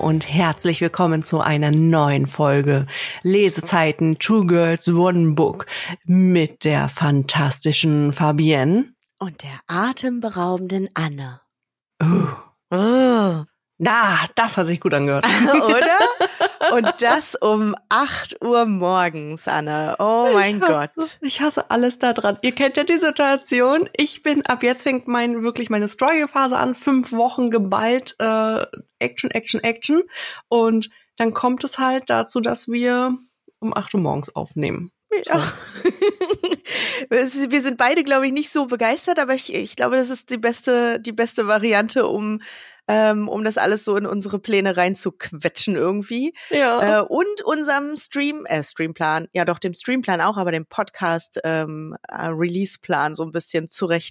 und herzlich willkommen zu einer neuen Folge Lesezeiten Two Girls One Book mit der fantastischen Fabienne und der atemberaubenden Anne. Das hat sich gut angehört. Oder? Und das um 8 Uhr morgens, Anne. Oh mein Gott. Ich hasse alles da dran. Ihr kennt ja die Situation. Ab jetzt fängt meine Struggle-Phase an. 5 Wochen geballt, Action. Und dann kommt es halt dazu, dass wir um 8 Uhr morgens aufnehmen. Ja. Wir sind beide, glaube ich, nicht so begeistert, aber ich glaube, das ist die beste Variante, um das alles so in unsere Pläne reinzuquetschen irgendwie. Ja. Und unserem Streamplan, ja doch, dem Streamplan auch, aber dem Podcast Release-Plan so ein bisschen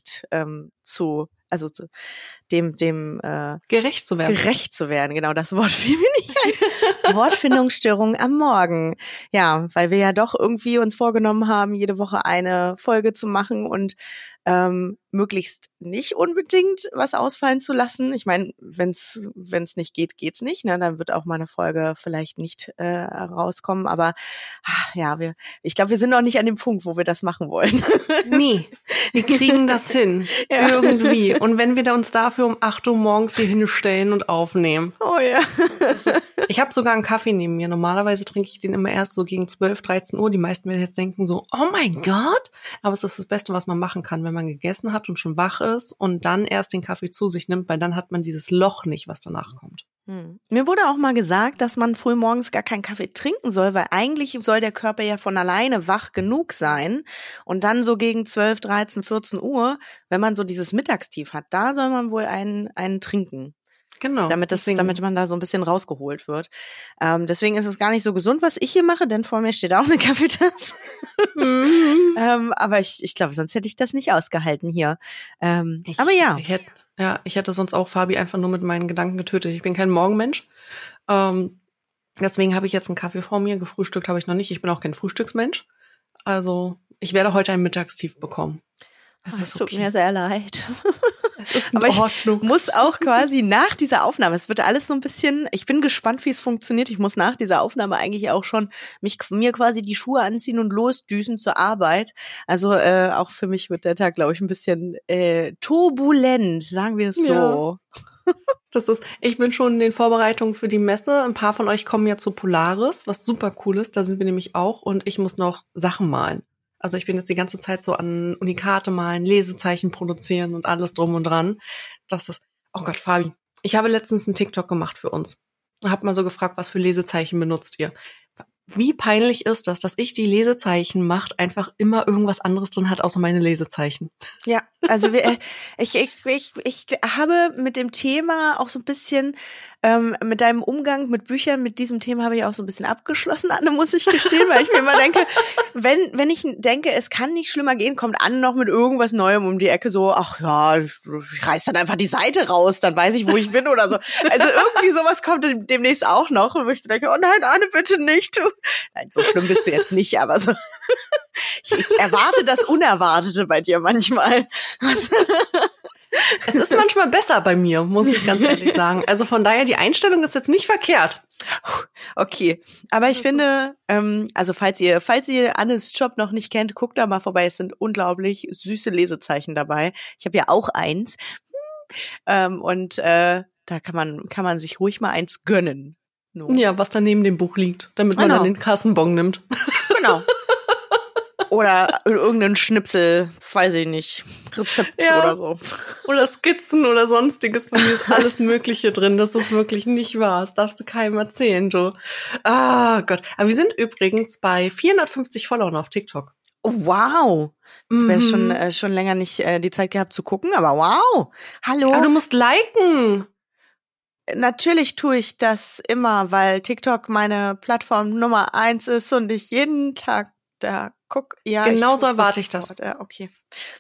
dem gerecht zu werden. Gerecht zu werden, genau, das Wort fiel mir nicht ein. Wortfindungsstörung am Morgen. Ja, weil wir ja doch irgendwie uns vorgenommen haben, jede Woche eine Folge zu machen und möglichst nicht unbedingt was ausfallen zu lassen. Ich meine, wenn's nicht geht, geht's nicht. Ne? Dann wird auch mal eine Folge vielleicht nicht rauskommen. Aber ich glaube, wir sind noch nicht an dem Punkt, wo wir das machen wollen. Nee, wir kriegen das hin. Ja. Irgendwie. Und wenn wir uns dafür um 8 Uhr morgens hier hinstellen und aufnehmen. Oh ja. Ich habe sogar einen Kaffee neben mir. Normalerweise trinke ich den immer erst so gegen 12, 13 Uhr. Die meisten werden jetzt denken so, oh mein Gott. Aber es ist das Beste, was man machen kann, wenn man gegessen hat und schon wach ist und dann erst den Kaffee zu sich nimmt, weil dann hat man dieses Loch nicht, was danach kommt. Mir wurde auch mal gesagt, dass man früh morgens gar keinen Kaffee trinken soll, weil eigentlich soll der Körper ja von alleine wach genug sein und dann so gegen 12, 13, 14 Uhr, wenn man so dieses Mittagstief hat, da soll man wohl einen trinken. Genau. Damit man da so ein bisschen rausgeholt wird. Deswegen ist es gar nicht so gesund, was ich hier mache, denn vor mir steht auch eine Kaffeetasse. Aber ich glaube, sonst hätte ich das nicht ausgehalten hier. Aber ja. Ich hätte sonst auch Fabi einfach nur mit meinen Gedanken getötet. Ich bin kein Morgenmensch. Deswegen habe ich jetzt einen Kaffee vor mir. Gefrühstückt habe ich noch nicht. Ich bin auch kein Frühstücksmensch. Also, ich werde heute ein Mittagstief bekommen. Es tut mir sehr leid. Es ist in Ordnung. Ich muss auch quasi nach dieser Aufnahme, es wird alles so ein bisschen, ich bin gespannt, wie es funktioniert. Ich muss nach dieser Aufnahme eigentlich auch schon mir quasi die Schuhe anziehen und losdüsen zur Arbeit. Also auch für mich wird der Tag, glaube ich, ein bisschen turbulent, sagen wir es so. Ja. Ich bin schon in den Vorbereitungen für die Messe. Ein paar von euch kommen ja zu Polaris, was super cool ist. Da sind wir nämlich auch und ich muss noch Sachen malen. Also ich bin jetzt die ganze Zeit so an Unikate malen, Lesezeichen produzieren und alles drum und dran. Oh Gott, Fabi, ich habe letztens einen TikTok gemacht für uns. Hab mal so gefragt, was für Lesezeichen benutzt ihr? Wie peinlich ist das, dass ich die Lesezeichen macht, einfach immer irgendwas anderes drin hat, außer meine Lesezeichen. Ja, also ich habe mit dem Thema auch so ein bisschen, mit deinem Umgang mit Büchern, mit diesem Thema habe ich auch so ein bisschen abgeschlossen, Anne, muss ich gestehen, weil ich mir immer denke, wenn ich denke, es kann nicht schlimmer gehen, kommt Anne noch mit irgendwas Neuem um die Ecke, so, ach ja, ich reiß dann einfach die Seite raus, dann weiß ich, wo ich bin oder so. Also irgendwie sowas kommt demnächst auch noch, wo ich denke, oh nein, Anne, bitte nicht. Nein, so schlimm bist du jetzt nicht, aber so. Ich erwarte das Unerwartete bei dir manchmal. Es ist manchmal besser bei mir, muss ich ganz ehrlich sagen. Also von daher, die Einstellung ist jetzt nicht verkehrt. Okay, aber ich finde, also falls ihr Annes Job noch nicht kennt, guckt da mal vorbei. Es sind unglaublich süße Lesezeichen dabei. Ich habe ja auch eins. Und da kann man sich ruhig mal eins gönnen. No. Ja, was da neben dem Buch liegt, damit man dann den Kassenbon nimmt. Genau. Oder irgendeinen Schnipsel, weiß ich nicht, Rezept oder so. Oder Skizzen oder sonstiges. Bei mir ist alles Mögliche drin. Das ist wirklich nicht wahr. Das darfst du keinem erzählen, Joe. Ah Gott. Aber wir sind übrigens bei 450 Followern auf TikTok. Oh, wow. Ich habe schon länger nicht die Zeit gehabt zu gucken, aber wow. Hallo. Aber du musst liken. Natürlich tue ich das immer, weil TikTok meine Plattform Nummer 1 ist und ich jeden Tag da guck. Ja, genau so erwarte ich das. Ja, okay.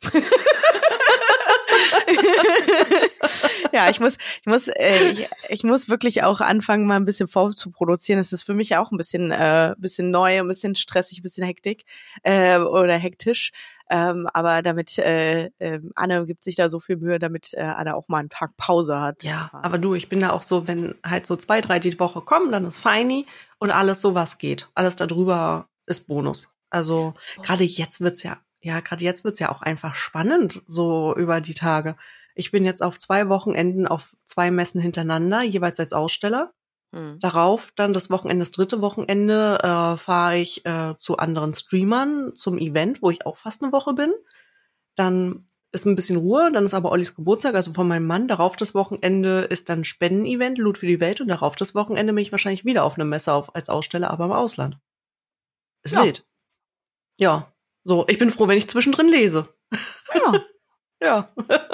Ja, ich muss wirklich auch anfangen, mal ein bisschen vorzuproduzieren. Es ist für mich auch ein bisschen neu, ein bisschen stressig, ein bisschen hektisch. Aber damit Anne gibt sich da so viel Mühe, damit Anne auch mal einen Tag Pause hat. Ja, aber du, ich bin da auch so, wenn halt so 2, 3 die Woche kommen, dann ist feini und alles so, was geht. Alles darüber ist Bonus. Also gerade jetzt wird's ja auch einfach spannend, so über die Tage. Ich bin jetzt auf 2 Wochenenden auf 2 Messen hintereinander, jeweils als Aussteller. Darauf dann das Wochenende, das 3. Wochenende, fahre ich zu anderen Streamern zum Event, wo ich auch fast eine Woche bin. Dann ist ein bisschen Ruhe, dann ist aber Ollis Geburtstag, also von meinem Mann. Darauf das Wochenende ist dann Spendenevent, Loot für die Welt. Und darauf das Wochenende bin ich wahrscheinlich wieder auf einer Messe als Aussteller, aber im Ausland. Ist wild. Ja, so, ich bin froh, wenn ich zwischendrin lese. Ja. Ja.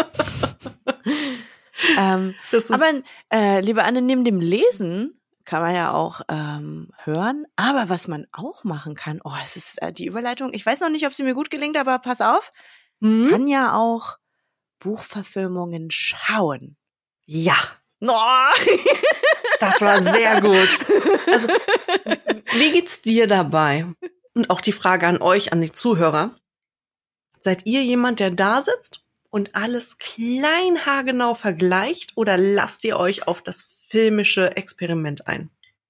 Das ist Aber liebe Anne, neben dem Lesen kann man ja auch hören. Aber was man auch machen kann, es ist die Überleitung, ich weiß noch nicht, ob sie mir gut gelingt, aber pass auf, kann ja auch Buchverfilmungen schauen. Ja. Oh. Das war sehr gut. Also, wie geht's dir dabei? Und auch die Frage an euch, an die Zuhörer. Seid ihr jemand, der da sitzt und alles klein haargenau vergleicht oder lasst ihr euch auf das filmische Experiment ein?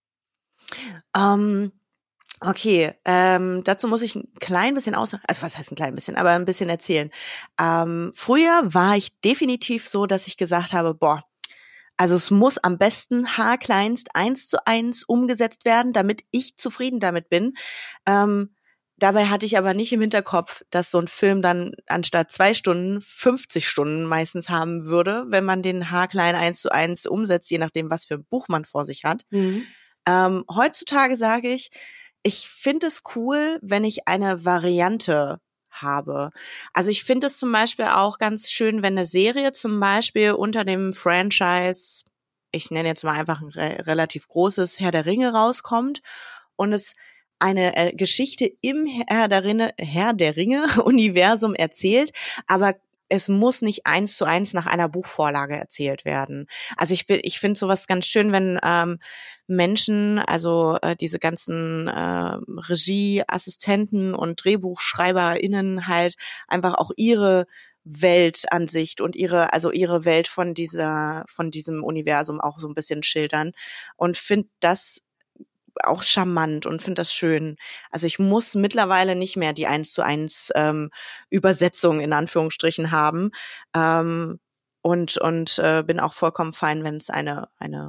Okay, dazu muss ich ein klein bisschen also was heißt ein klein bisschen, aber ein bisschen erzählen. Früher war ich definitiv so, dass ich gesagt habe, also es muss am besten haarkleinst 1:1 umgesetzt werden, damit ich zufrieden damit bin. Dabei hatte ich aber nicht im Hinterkopf, dass so ein Film dann anstatt 2 Stunden 50 Stunden meistens haben würde, wenn man den haarklein 1:1 umsetzt, je nachdem, was für ein Buch man vor sich hat. Heutzutage sage ich finde es cool, wenn ich eine Variante habe. Also ich finde es zum Beispiel auch ganz schön, wenn eine Serie zum Beispiel unter dem Franchise, ich nenne jetzt mal einfach ein relativ großes Herr der Ringe rauskommt und es eine Geschichte im Herr der Ringe Universum erzählt, aber es muss nicht 1:1 nach einer Buchvorlage erzählt werden. Also ich finde sowas ganz schön, wenn Menschen, also diese ganzen Regieassistenten und DrehbuchschreiberInnen halt einfach auch ihre Weltansicht und ihre Welt von diesem Universum auch so ein bisschen schildern und finde das auch charmant und finde das schön. Also ich muss mittlerweile nicht mehr die 1:1 Übersetzung in Anführungsstrichen haben und bin auch vollkommen fein, wenn es eine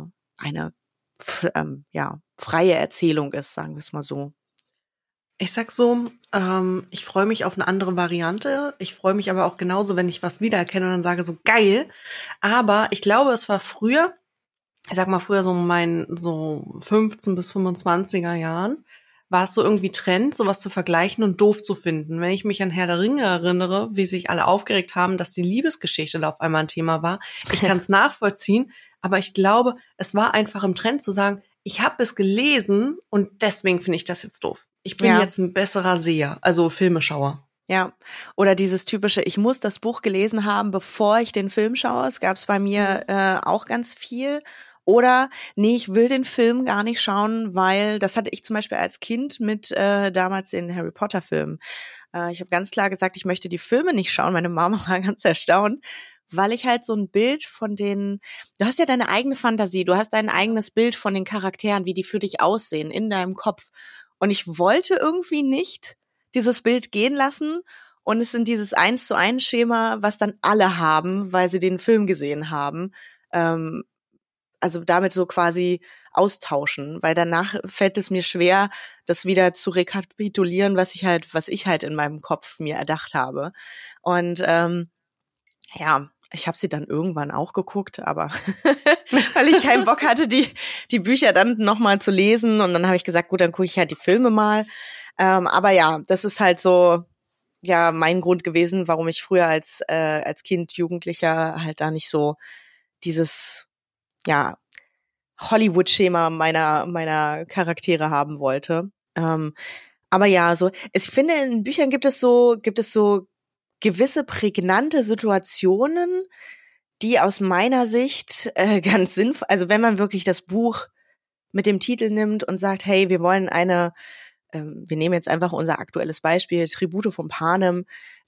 freie Erzählung ist, sagen wir es mal so. Ich sag so, ich freue mich auf eine andere Variante. Ich freue mich aber auch genauso, wenn ich was wiedererkenne und dann sage so geil. Aber ich glaube, es war früher, ich sag mal früher so 15 bis 25er Jahren, war es so irgendwie Trend, sowas zu vergleichen und doof zu finden. Wenn ich mich an Herr der Ringe erinnere, wie sich alle aufgeregt haben, dass die Liebesgeschichte da auf einmal ein Thema war. Ich kann es nachvollziehen, aber ich glaube, es war einfach im Trend zu sagen, ich habe es gelesen und deswegen finde ich das jetzt doof. Ich bin jetzt ein besserer Seher, also Filmeschauer. Ja, oder dieses typische, ich muss das Buch gelesen haben, bevor ich den Film schaue. Es gab es bei mir auch ganz viel. Oder, nee, ich will den Film gar nicht schauen, weil, das hatte ich zum Beispiel als Kind mit damals den Harry Potter Filmen. Ich habe ganz klar gesagt, ich möchte die Filme nicht schauen. Meine Mama war ganz erstaunt, weil ich halt so ein Bild von du hast ja deine eigene Fantasie, du hast dein eigenes Bild von den Charakteren, wie die für dich aussehen in deinem Kopf. Und ich wollte irgendwie nicht dieses Bild gehen lassen und es in dieses 1:1 Schema, was dann alle haben, weil sie den Film gesehen haben, also damit so quasi austauschen, weil danach fällt es mir schwer, das wieder zu rekapitulieren, was ich halt in meinem Kopf mir erdacht habe. Und ich habe sie dann irgendwann auch geguckt, aber weil ich keinen Bock hatte, die Bücher dann nochmal zu lesen. Und dann habe ich gesagt, gut, dann gucke ich halt die Filme mal. Aber ja, das ist halt so mein Grund gewesen, warum ich früher als Kind, Jugendlicher halt da nicht so dieses Hollywood-Schema meiner Charaktere haben wollte. Aber ja, so, ich finde, in Büchern gibt es so gewisse prägnante Situationen, die aus meiner Sicht ganz sinnvoll, also wenn man wirklich das Buch mit dem Titel nimmt und sagt, hey, wir wollen wir nehmen jetzt einfach unser aktuelles Beispiel, Tribute von Panem,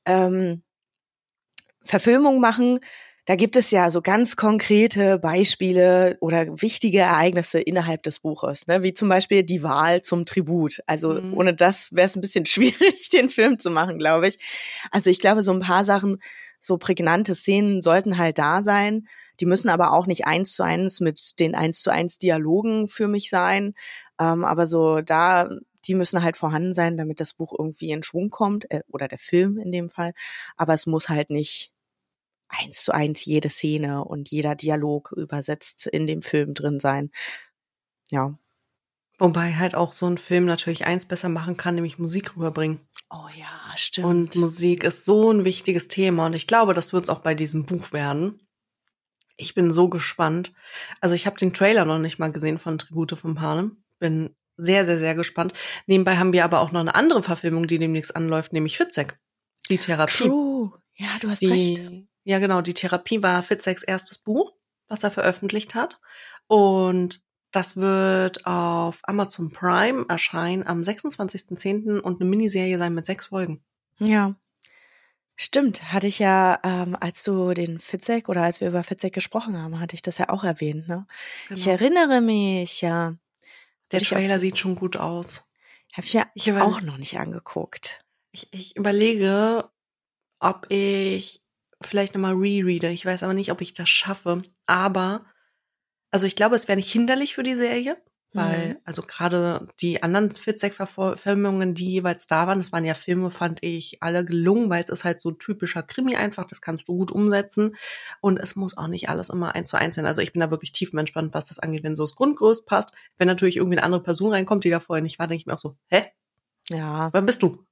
Verfilmung machen, da gibt es ja so ganz konkrete Beispiele oder wichtige Ereignisse innerhalb des Buches, ne? Wie zum Beispiel die Wahl zum Tribut. Also ohne das wäre es ein bisschen schwierig, den Film zu machen, glaube ich. Also ich glaube, so ein paar Sachen, so prägnante Szenen sollten halt da sein. Die müssen aber auch nicht 1:1 mit den 1:1 Dialogen für mich sein. Aber so die müssen halt vorhanden sein, damit das Buch irgendwie in Schwung kommt, oder der Film in dem Fall. Aber es muss halt nicht 1:1 jede Szene und jeder Dialog übersetzt in dem Film drin sein. Ja. Wobei halt auch so ein Film natürlich eins besser machen kann, nämlich Musik rüberbringen. Oh ja, stimmt. Und Musik ist so ein wichtiges Thema und ich glaube, das wird es auch bei diesem Buch werden. Ich bin so gespannt. Also ich habe den Trailer noch nicht mal gesehen von Tribute von Panem. Bin sehr, sehr, sehr gespannt. Nebenbei haben wir aber auch noch eine andere Verfilmung, die demnächst anläuft, nämlich Fitzek. Die Therapie. True. Ja, du hast recht. Ja, genau. Die Therapie war Fitzeks erstes Buch, was er veröffentlicht hat. Und das wird auf Amazon Prime erscheinen am 26.10. und eine Miniserie sein mit 6 Folgen. Ja. Stimmt, hatte ich ja, als du den Fitzek oder als wir über Fitzek gesprochen haben, hatte ich das ja auch erwähnt, ne? Genau. Ich erinnere mich, ja. Der Trailer sieht schon gut aus. Habe ich ja auch noch nicht angeguckt. Ich überlege, ob ich vielleicht nochmal rereade. Ich weiß aber nicht, ob ich das schaffe. Aber, also ich glaube, es wäre nicht hinderlich für die Serie, weil, also gerade die anderen Fitzek-Verfilmungen, die jeweils da waren, das waren ja Filme, fand ich alle gelungen, weil es ist halt so typischer Krimi einfach, das kannst du gut umsetzen und es muss auch nicht alles immer 1:1 sein. Also ich bin da wirklich tiefenentspannt, was das angeht, wenn so das Grundgerüst passt. Wenn natürlich irgendwie eine andere Person reinkommt, die da vorher nicht war, denke ich mir auch so, hä? Ja. Wer bist du?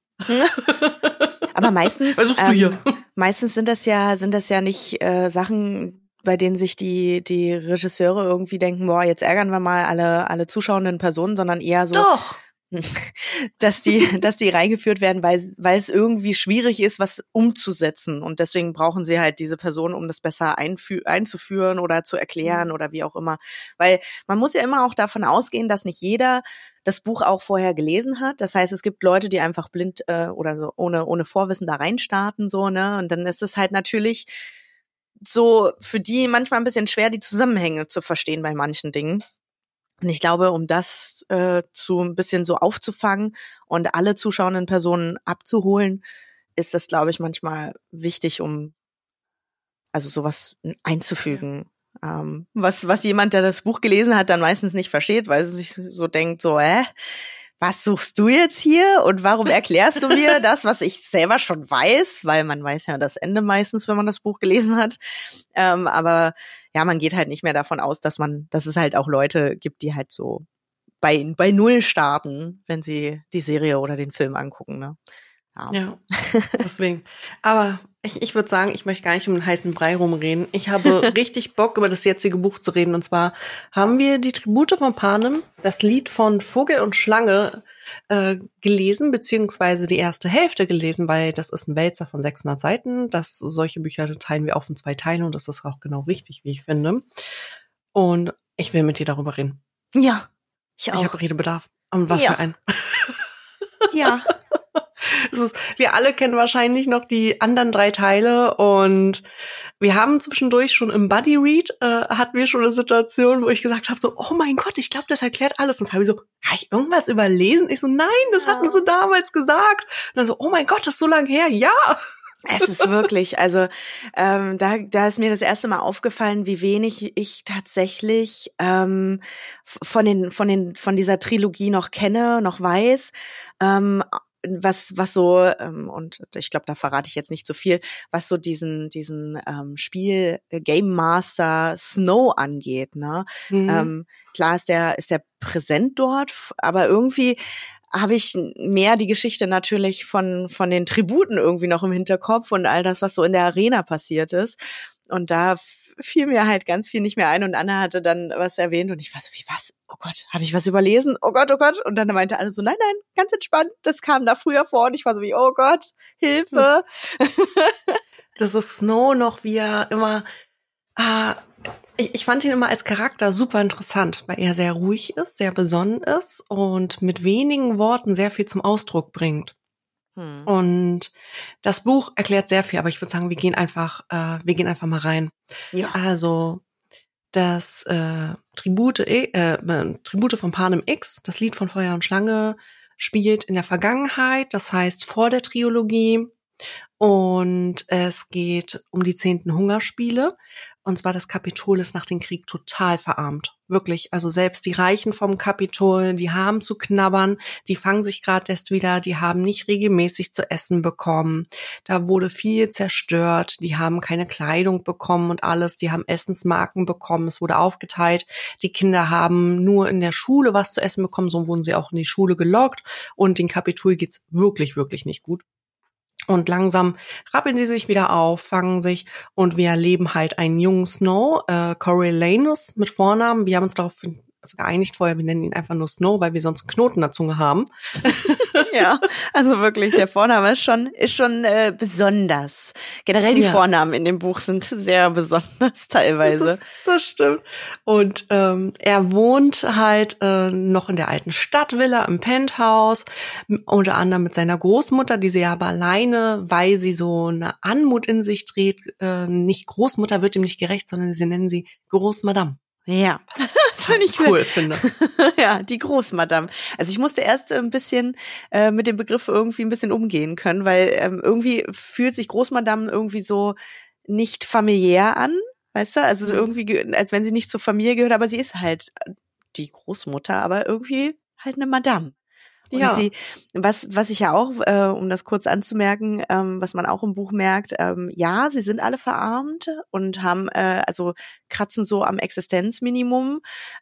Aber meistens, was suchst du hier? Meistens sind das ja nicht Sachen, bei denen sich die Regisseure irgendwie denken, boah, jetzt ärgern wir mal alle zuschauenden Personen, sondern eher so, Doch. dass die reingeführt werden, weil es irgendwie schwierig ist, was umzusetzen. Und deswegen brauchen sie halt diese Person, um das besser einzuführen oder zu erklären oder wie auch immer. Weil man muss ja immer auch davon ausgehen, dass nicht jeder das Buch auch vorher gelesen hat. Das heißt, es gibt Leute, die einfach blind oder so ohne Vorwissen da reinstarten, so, ne? Und dann ist es halt natürlich so für die manchmal ein bisschen schwer, die Zusammenhänge zu verstehen bei manchen Dingen. Und ich glaube, um das zu ein bisschen so aufzufangen und alle zuschauenden Personen abzuholen, ist das, glaube ich, manchmal wichtig, um also sowas einzufügen. Ja. Was jemand, der das Buch gelesen hat, dann meistens nicht versteht, weil er sich so denkt, so, was suchst du jetzt hier und warum erklärst du mir das, was ich selber schon weiß, weil man weiß ja das Ende meistens, wenn man das Buch gelesen hat. Aber ja, man geht halt nicht mehr davon aus, dass es halt auch Leute gibt, die halt so bei Null starten, wenn sie die Serie oder den Film angucken, ne? Ja, deswegen. Aber ich würde sagen, ich möchte gar nicht um den heißen Brei rumreden. Ich habe richtig Bock, über das jetzige Buch zu reden. Und zwar haben wir die Tribute von Panem, das Lied von Vogel und Schlange, gelesen, beziehungsweise die erste Hälfte gelesen, weil das ist ein Wälzer von 600 Seiten. Solche Bücher teilen wir auf in 2 Teile und das ist auch genau richtig, wie ich finde. Und ich will mit dir darüber reden. Ja, ich auch. Ich habe Redebedarf. Und was für ein. Ja. Wir alle kennen wahrscheinlich noch die anderen 3 Teile und wir haben zwischendurch schon im Buddy Read hatten wir schon eine Situation, wo ich gesagt habe so, oh mein Gott, ich glaube, das erklärt alles. Und Fabi so, habe ich irgendwas überlesen? Ich so, nein, das hatten sie damals gesagt. Und dann so, oh mein Gott, das ist so lange her. Ja. Es ist wirklich, also da ist mir das erste Mal aufgefallen, wie wenig ich tatsächlich von dieser Trilogie noch kenne, noch weiß. Was so, und ich glaube, da verrate ich jetzt nicht so viel, was so diesen Spiel Game Master Snow angeht, ne? Klar ist der präsent dort, aber irgendwie habe ich mehr die Geschichte natürlich von den Tributen irgendwie noch im Hinterkopf und all das, was so in der Arena passiert ist. Und da fiel mir halt ganz viel nicht mehr ein und Anna hatte dann was erwähnt und ich war so, wie was? Oh Gott, habe ich was überlesen? Oh Gott, oh Gott. Und dann meinte alle so, nein, ganz entspannt, das kam da früher vor und ich war so wie, oh Gott, Hilfe. Das ist Snow noch, wie er immer, ich fand ihn immer als Charakter super interessant, weil er sehr ruhig ist, sehr besonnen ist und mit wenigen Worten sehr viel zum Ausdruck bringt. Und das Buch erklärt sehr viel, aber ich würde sagen, wir gehen einfach mal rein. Ja. Also das Tribute von Panem X, das Lied von Feuer und Schlange, spielt in der Vergangenheit, das heißt vor der Trilogie. Und es geht um die 10. Hungerspiele. Und zwar das Kapitol ist nach dem Krieg total verarmt. Wirklich. Also selbst die Reichen vom Kapitol, die haben zu knabbern. Die fangen sich gerade erst wieder. Die haben nicht regelmäßig zu essen bekommen. Da wurde viel zerstört. Die haben keine Kleidung bekommen und alles. Die haben Essensmarken bekommen. Es wurde aufgeteilt. Die Kinder haben nur in der Schule was zu essen bekommen. So wurden sie auch in die Schule gelockt. Und den Kapitol geht's wirklich, wirklich nicht gut. Und langsam rappeln die sich wieder auf, fangen sich und wir erleben halt einen jungen Snow, Coriolanus mit Vornamen. Wir haben uns darauf geeinigt vorher, wir nennen ihn einfach nur Snow, weil wir sonst einen Knoten in der Zunge haben. Ja, also wirklich, der Vorname ist schon besonders. Generell die Vornamen in dem Buch sind sehr besonders teilweise. Das stimmt. Und er wohnt halt noch in der alten Stadtvilla im Penthouse, unter anderem mit seiner Großmutter, die sie aber alleine, weil sie so eine Anmut in sich trägt, nicht Großmutter wird ihm nicht gerecht, sondern sie nennen sie Großmadame. Ja, das finde ich cool, finde. Ja, die Großmadame. Also ich musste erst ein bisschen mit dem Begriff irgendwie ein bisschen umgehen können, weil irgendwie fühlt sich Großmadame irgendwie so nicht familiär an, weißt du? Also irgendwie, als wenn sie nicht zur Familie gehört, aber sie ist halt die Großmutter, aber irgendwie halt eine Madame. Und ja. Was ich ja auch, um das kurz anzumerken, was man auch im Buch merkt, ja, sie sind alle verarmt und haben, also kratzen so am Existenzminimum,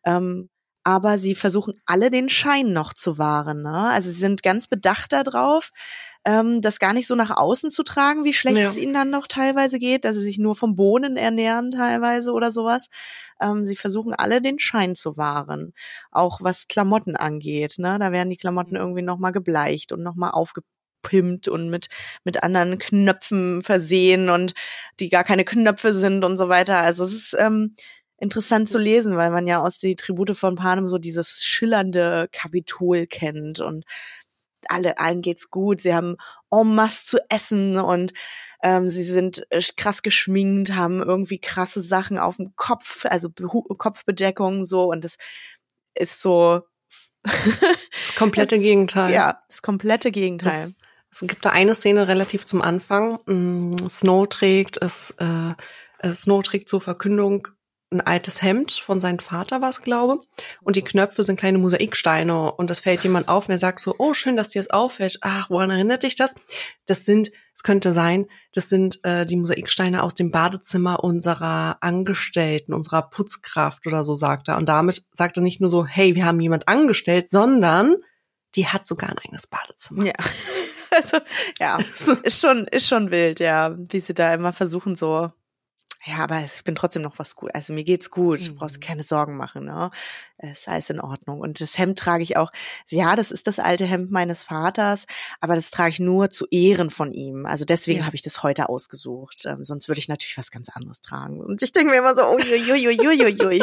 aber sie versuchen alle den Schein noch zu wahren, ne? Also sie sind ganz bedacht darauf, das gar nicht so nach außen zu tragen, wie schlecht es ihnen dann noch teilweise geht, dass sie sich nur vom Bohnen ernähren teilweise oder sowas. Sie versuchen alle den Schein zu wahren, auch was Klamotten angeht, ne? Da werden die Klamotten irgendwie nochmal gebleicht und nochmal aufgepimpt und mit anderen Knöpfen versehen und die gar keine Knöpfe sind und so weiter. Also es ist interessant zu lesen, weil man ja aus die Tribute von Panem so dieses schillernde Kapitol kennt und allen geht's gut, sie haben en masse zu essen und sie sind krass geschminkt, haben irgendwie krasse Sachen auf dem Kopf, also Kopfbedeckung so und das ist so das komplette Gegenteil. Ja, das komplette Gegenteil. Es gibt da eine Szene relativ zum Anfang. Snow trägt zur Verkündung ein altes Hemd von seinem Vater war es, glaube ich. Und die Knöpfe sind kleine Mosaiksteine. Und das fällt jemand auf und er sagt so, oh, schön, dass dir das auffällt. Ach, woran erinnert dich das? Das sind die Mosaiksteine aus dem Badezimmer unserer Angestellten, unserer Putzkraft oder so, sagt er. Und damit sagt er nicht nur so, hey, wir haben jemand angestellt, sondern die hat sogar ein eigenes Badezimmer. Ja, also, ja, ist schon wild, ja, wie sie da immer versuchen so. Ja, aber ich bin trotzdem noch was gut. Also mir geht's gut. Du brauchst keine Sorgen machen, ne? Ist alles in Ordnung. Und das Hemd trage ich auch. Ja, das ist das alte Hemd meines Vaters, aber das trage ich nur zu Ehren von ihm. Also deswegen habe ich das heute ausgesucht. Sonst würde ich natürlich was ganz anderes tragen. Und ich denke mir immer so, uiuiuiuiui.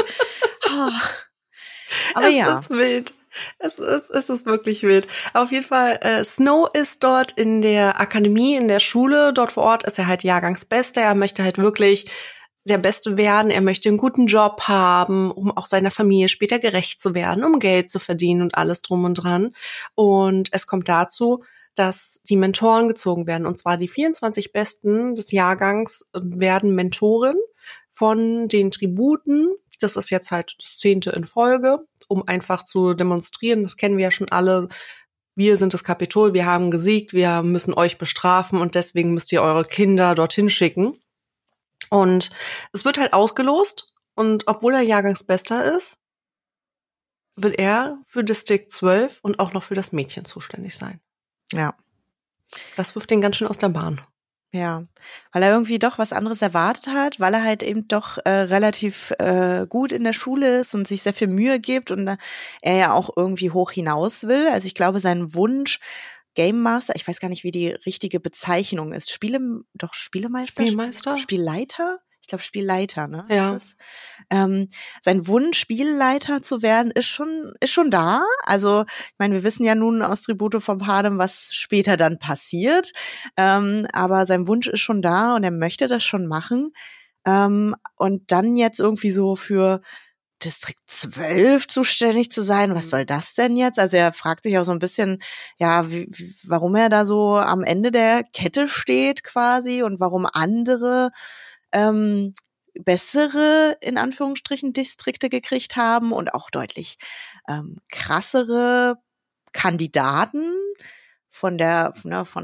Aber ja. Es ist wild. Es ist wirklich wild. Auf jeden Fall, Snow ist dort in der Akademie, in der Schule. Dort vor Ort ist er halt Jahrgangsbester. Er möchte halt wirklich der Beste werden. Er möchte einen guten Job haben, um auch seiner Familie später gerecht zu werden, um Geld zu verdienen und alles drum und dran. Und es kommt dazu, dass die Mentoren gezogen werden. Und zwar die 24 Besten des Jahrgangs werden Mentoren von den Tributen. Das ist jetzt halt das 10. in Folge, um einfach zu demonstrieren. Das kennen wir ja schon alle. Wir sind das Kapitol, wir haben gesiegt, wir müssen euch bestrafen und deswegen müsst ihr eure Kinder dorthin schicken. Und es wird halt ausgelost und obwohl er Jahrgangsbester ist, wird er für Distrikt 12 und auch noch für das Mädchen zuständig sein. Ja. Das wirft ihn ganz schön aus der Bahn. Ja, weil er irgendwie doch was anderes erwartet hat, weil er halt eben doch relativ gut in der Schule ist und sich sehr viel Mühe gibt und er ja auch irgendwie hoch hinaus will. Also ich glaube, sein Wunsch, Game Master, ich weiß gar nicht, wie die richtige Bezeichnung ist. Spielemeister? Spielmeister? Spielleiter? Ich glaube Spielleiter, ne? Ja. Sein Wunsch, Spielleiter zu werden, ist schon da. Also, ich meine, wir wissen ja nun aus Tribute von Panem, was später dann passiert. Aber sein Wunsch ist schon da und er möchte das schon machen. Und dann jetzt irgendwie so für Distrikt 12 zuständig zu sein, was soll das denn jetzt? Also er fragt sich auch so ein bisschen, ja, warum er da so am Ende der Kette steht quasi und warum andere bessere, in Anführungsstrichen, Distrikte gekriegt haben und auch deutlich krassere Kandidaten von der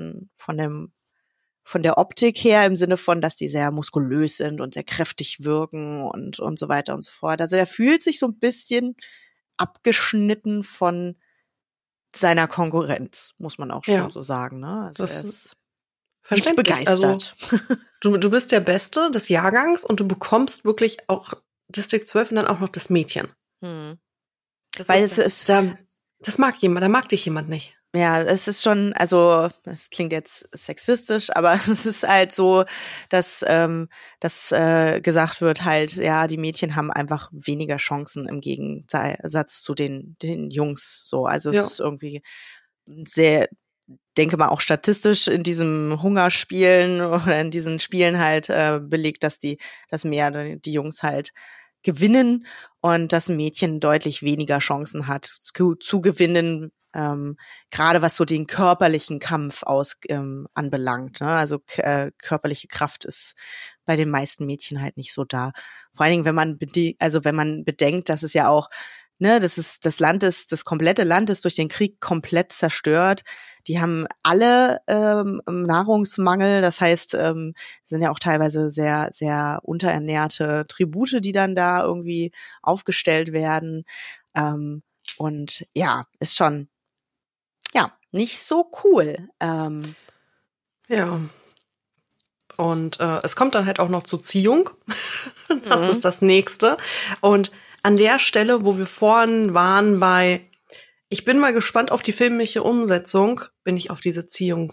Optik her, im Sinne von, dass die sehr muskulös sind und sehr kräftig wirken und so weiter und so fort. Also der fühlt sich so ein bisschen abgeschnitten von seiner Konkurrenz, muss man auch schon so sagen. Ne? Also das er ist nicht begeistert. Also, du bist der Beste des Jahrgangs und du bekommst wirklich auch Distrikt 12 und dann auch noch das Mädchen. Weil das mag jemand, da mag dich jemand nicht. Ja, es ist schon, also es klingt jetzt sexistisch, aber es ist halt so, dass gesagt wird halt, ja, die Mädchen haben einfach weniger Chancen im Gegensatz zu den Jungs. So, also es ist irgendwie sehr, denke mal auch statistisch in diesem Hungerspielen oder in diesen Spielen halt belegt, dass mehr die Jungs halt gewinnen und das Mädchen deutlich weniger Chancen hat zu gewinnen, gerade was so den körperlichen Kampf anbelangt. Ne? Also körperliche Kraft ist bei den meisten Mädchen halt nicht so da. Vor allen Dingen, wenn man bedenkt, dass es ja auch, ne, das komplette Land ist durch den Krieg komplett zerstört. Die haben alle Nahrungsmangel, das heißt, sind ja auch teilweise sehr, sehr unterernährte Tribute, die dann da irgendwie aufgestellt werden. Und ja, ist schon, ja, nicht so cool. Ja. Und es kommt dann halt auch noch zur Ziehung. Das ist das Nächste. Und an der Stelle, wo wir vorhin waren ich bin mal gespannt auf die filmische Umsetzung, bin ich auf diese Ziehung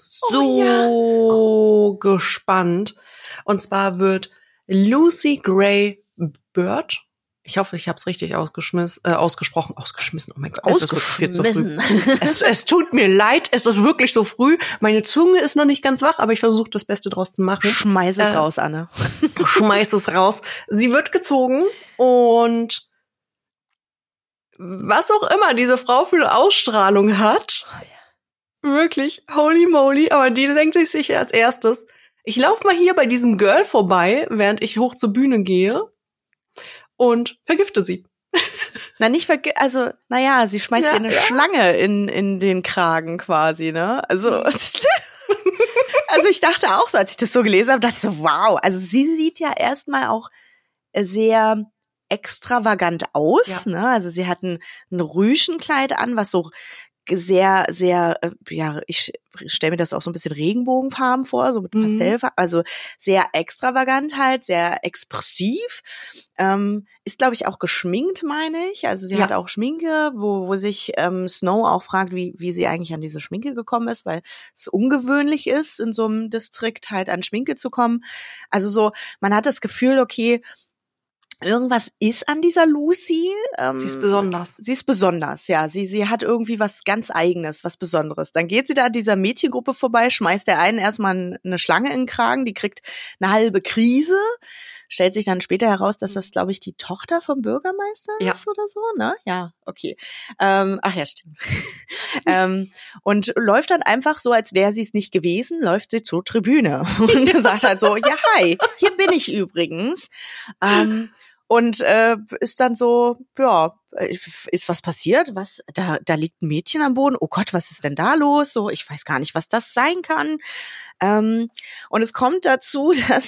so gespannt. Und zwar wird Lucy Gray Bird, ich hoffe, ich habe es richtig ausgesprochen, oh mein Gott, es ist wirklich viel zu früh. Es tut mir leid, es ist wirklich so früh. Meine Zunge ist noch nicht ganz wach, aber ich versuche das Beste draus zu machen. Schmeiß es raus, Anne. Schmeiß es raus. Sie wird gezogen und was auch immer diese Frau für eine Ausstrahlung hat, wirklich, holy moly, aber die denkt sich sicher als erstes, ich laufe mal hier bei diesem Girl vorbei, während ich hoch zur Bühne gehe und vergifte sie. Sie schmeißt ihr eine Schlange in den Kragen quasi, ne? Also ich dachte auch so, als ich das so gelesen habe, dachte ich so, wow, also sie sieht ja erstmal auch sehr extravagant aus, ne? Also sie hat ein Rüschenkleid an, was so sehr, sehr, ich stelle mir das auch so ein bisschen Regenbogenfarben vor, so mit Pastellfarben, also sehr extravagant halt, sehr expressiv, ist, glaube ich, auch geschminkt, meine ich, also sie hat auch Schminke, wo sich Snow auch fragt, wie sie eigentlich an diese Schminke gekommen ist, weil es ungewöhnlich ist, in so einem Distrikt halt an Schminke zu kommen, also so, man hat das Gefühl, okay, irgendwas ist an dieser Lucy. Sie ist besonders. Sie ist besonders, ja. Sie hat irgendwie was ganz Eigenes, was Besonderes. Dann geht sie da an dieser Mädchengruppe vorbei, schmeißt der einen erstmal eine Schlange in den Kragen, die kriegt eine halbe Krise. Stellt sich dann später heraus, dass das, glaube ich, die Tochter vom Bürgermeister ist oder so, ne? Ja, okay. Ach ja, stimmt. Und läuft dann einfach so, als wäre sie es nicht gewesen, läuft sie zur Tribüne und sagt halt so, ja, hi, hier bin ich übrigens. Und ist dann so, ja, ist was passiert? Was? Da liegt ein Mädchen am Boden. Oh Gott, was ist denn da los? So, ich weiß gar nicht, was das sein kann. Und es kommt dazu,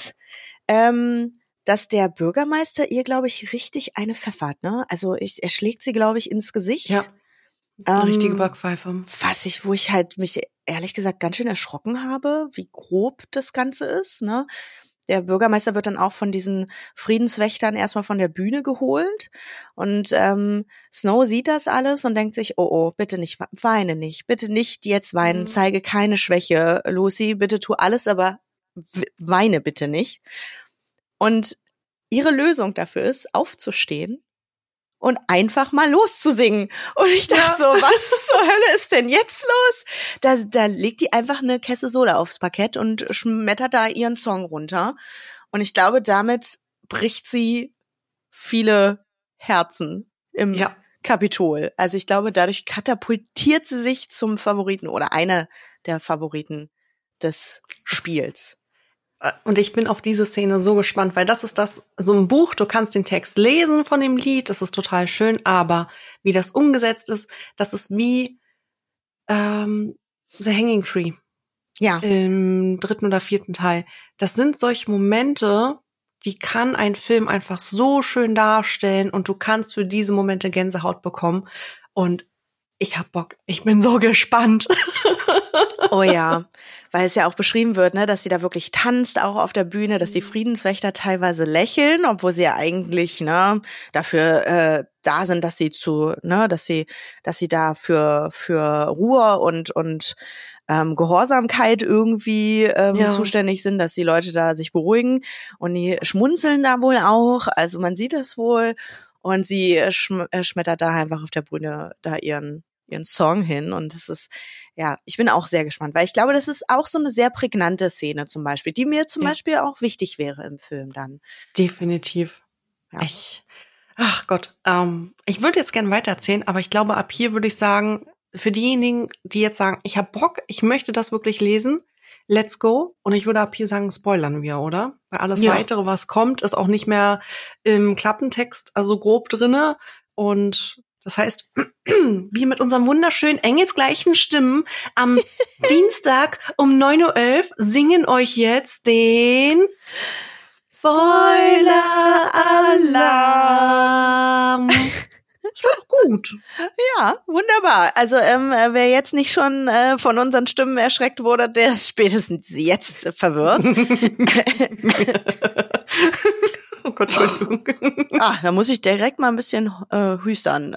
dass der Bürgermeister ihr, glaube ich, richtig eine pfeffert, ne? Also er schlägt sie, glaube ich, ins Gesicht. Ja, eine richtige Backpfeife. Wo ich halt mich ehrlich gesagt ganz schön erschrocken habe, wie grob das Ganze ist, ne? Der Bürgermeister wird dann auch von diesen Friedenswächtern erstmal von der Bühne geholt und Snow sieht das alles und denkt sich, oh, bitte nicht, weine nicht, bitte nicht jetzt weinen, zeige keine Schwäche, Lucy, bitte tu alles, aber weine bitte nicht. Und ihre Lösung dafür ist, aufzustehen und einfach mal loszusingen. Und ich dachte so, was zur Hölle ist denn jetzt los? Da legt die einfach eine Kesse Soda aufs Parkett und schmettert da ihren Song runter. Und ich glaube, damit bricht sie viele Herzen im Kapitol. Also ich glaube, dadurch katapultiert sie sich zum Favoriten oder einer der Favoriten des Spiels. Und ich bin auf diese Szene so gespannt, weil das ist so ein Buch, du kannst den Text lesen von dem Lied, das ist total schön, aber wie das umgesetzt ist, das ist wie The Hanging Tree. Ja. Im 3. oder 4. Teil. Das sind solche Momente, die kann ein Film einfach so schön darstellen und du kannst für diese Momente Gänsehaut bekommen. Und ich hab Bock. Ich bin so gespannt. Oh ja, weil es ja auch beschrieben wird, ne, dass sie da wirklich tanzt, auch auf der Bühne, dass die Friedenswächter teilweise lächeln, obwohl sie ja eigentlich, ne, dafür da sind, dass sie dass sie da für Ruhe und Gehorsamkeit irgendwie zuständig sind, dass die Leute da sich beruhigen, und die schmunzeln da wohl auch, also man sieht es wohl, und sie schmettert da einfach auf der Bühne da ihren Song hin, und es ist, ja, ich bin auch sehr gespannt, weil ich glaube, das ist auch so eine sehr prägnante Szene zum Beispiel, die mir zum Beispiel auch wichtig wäre im Film dann. Definitiv. Ja. Ach Gott, ich würde jetzt gerne weitererzählen, aber ich glaube, ab hier würde ich sagen, für diejenigen, die jetzt sagen, ich habe Bock, ich möchte das wirklich lesen, let's go. Und ich würde ab hier sagen, spoilern wir, oder? Weil alles Weitere, was kommt, ist auch nicht mehr im Klappentext, also grob drinne. Und das heißt, wir mit unseren wunderschönen, engelsgleichen Stimmen am Dienstag um 9:11 Uhr singen euch jetzt den Spoiler-Alarm. Das war doch gut. Ja, wunderbar. Also wer jetzt nicht schon von unseren Stimmen erschreckt wurde, der ist spätestens jetzt verwirrt. Oh Gott, Entschuldigung. Da muss ich direkt mal ein bisschen hüstern.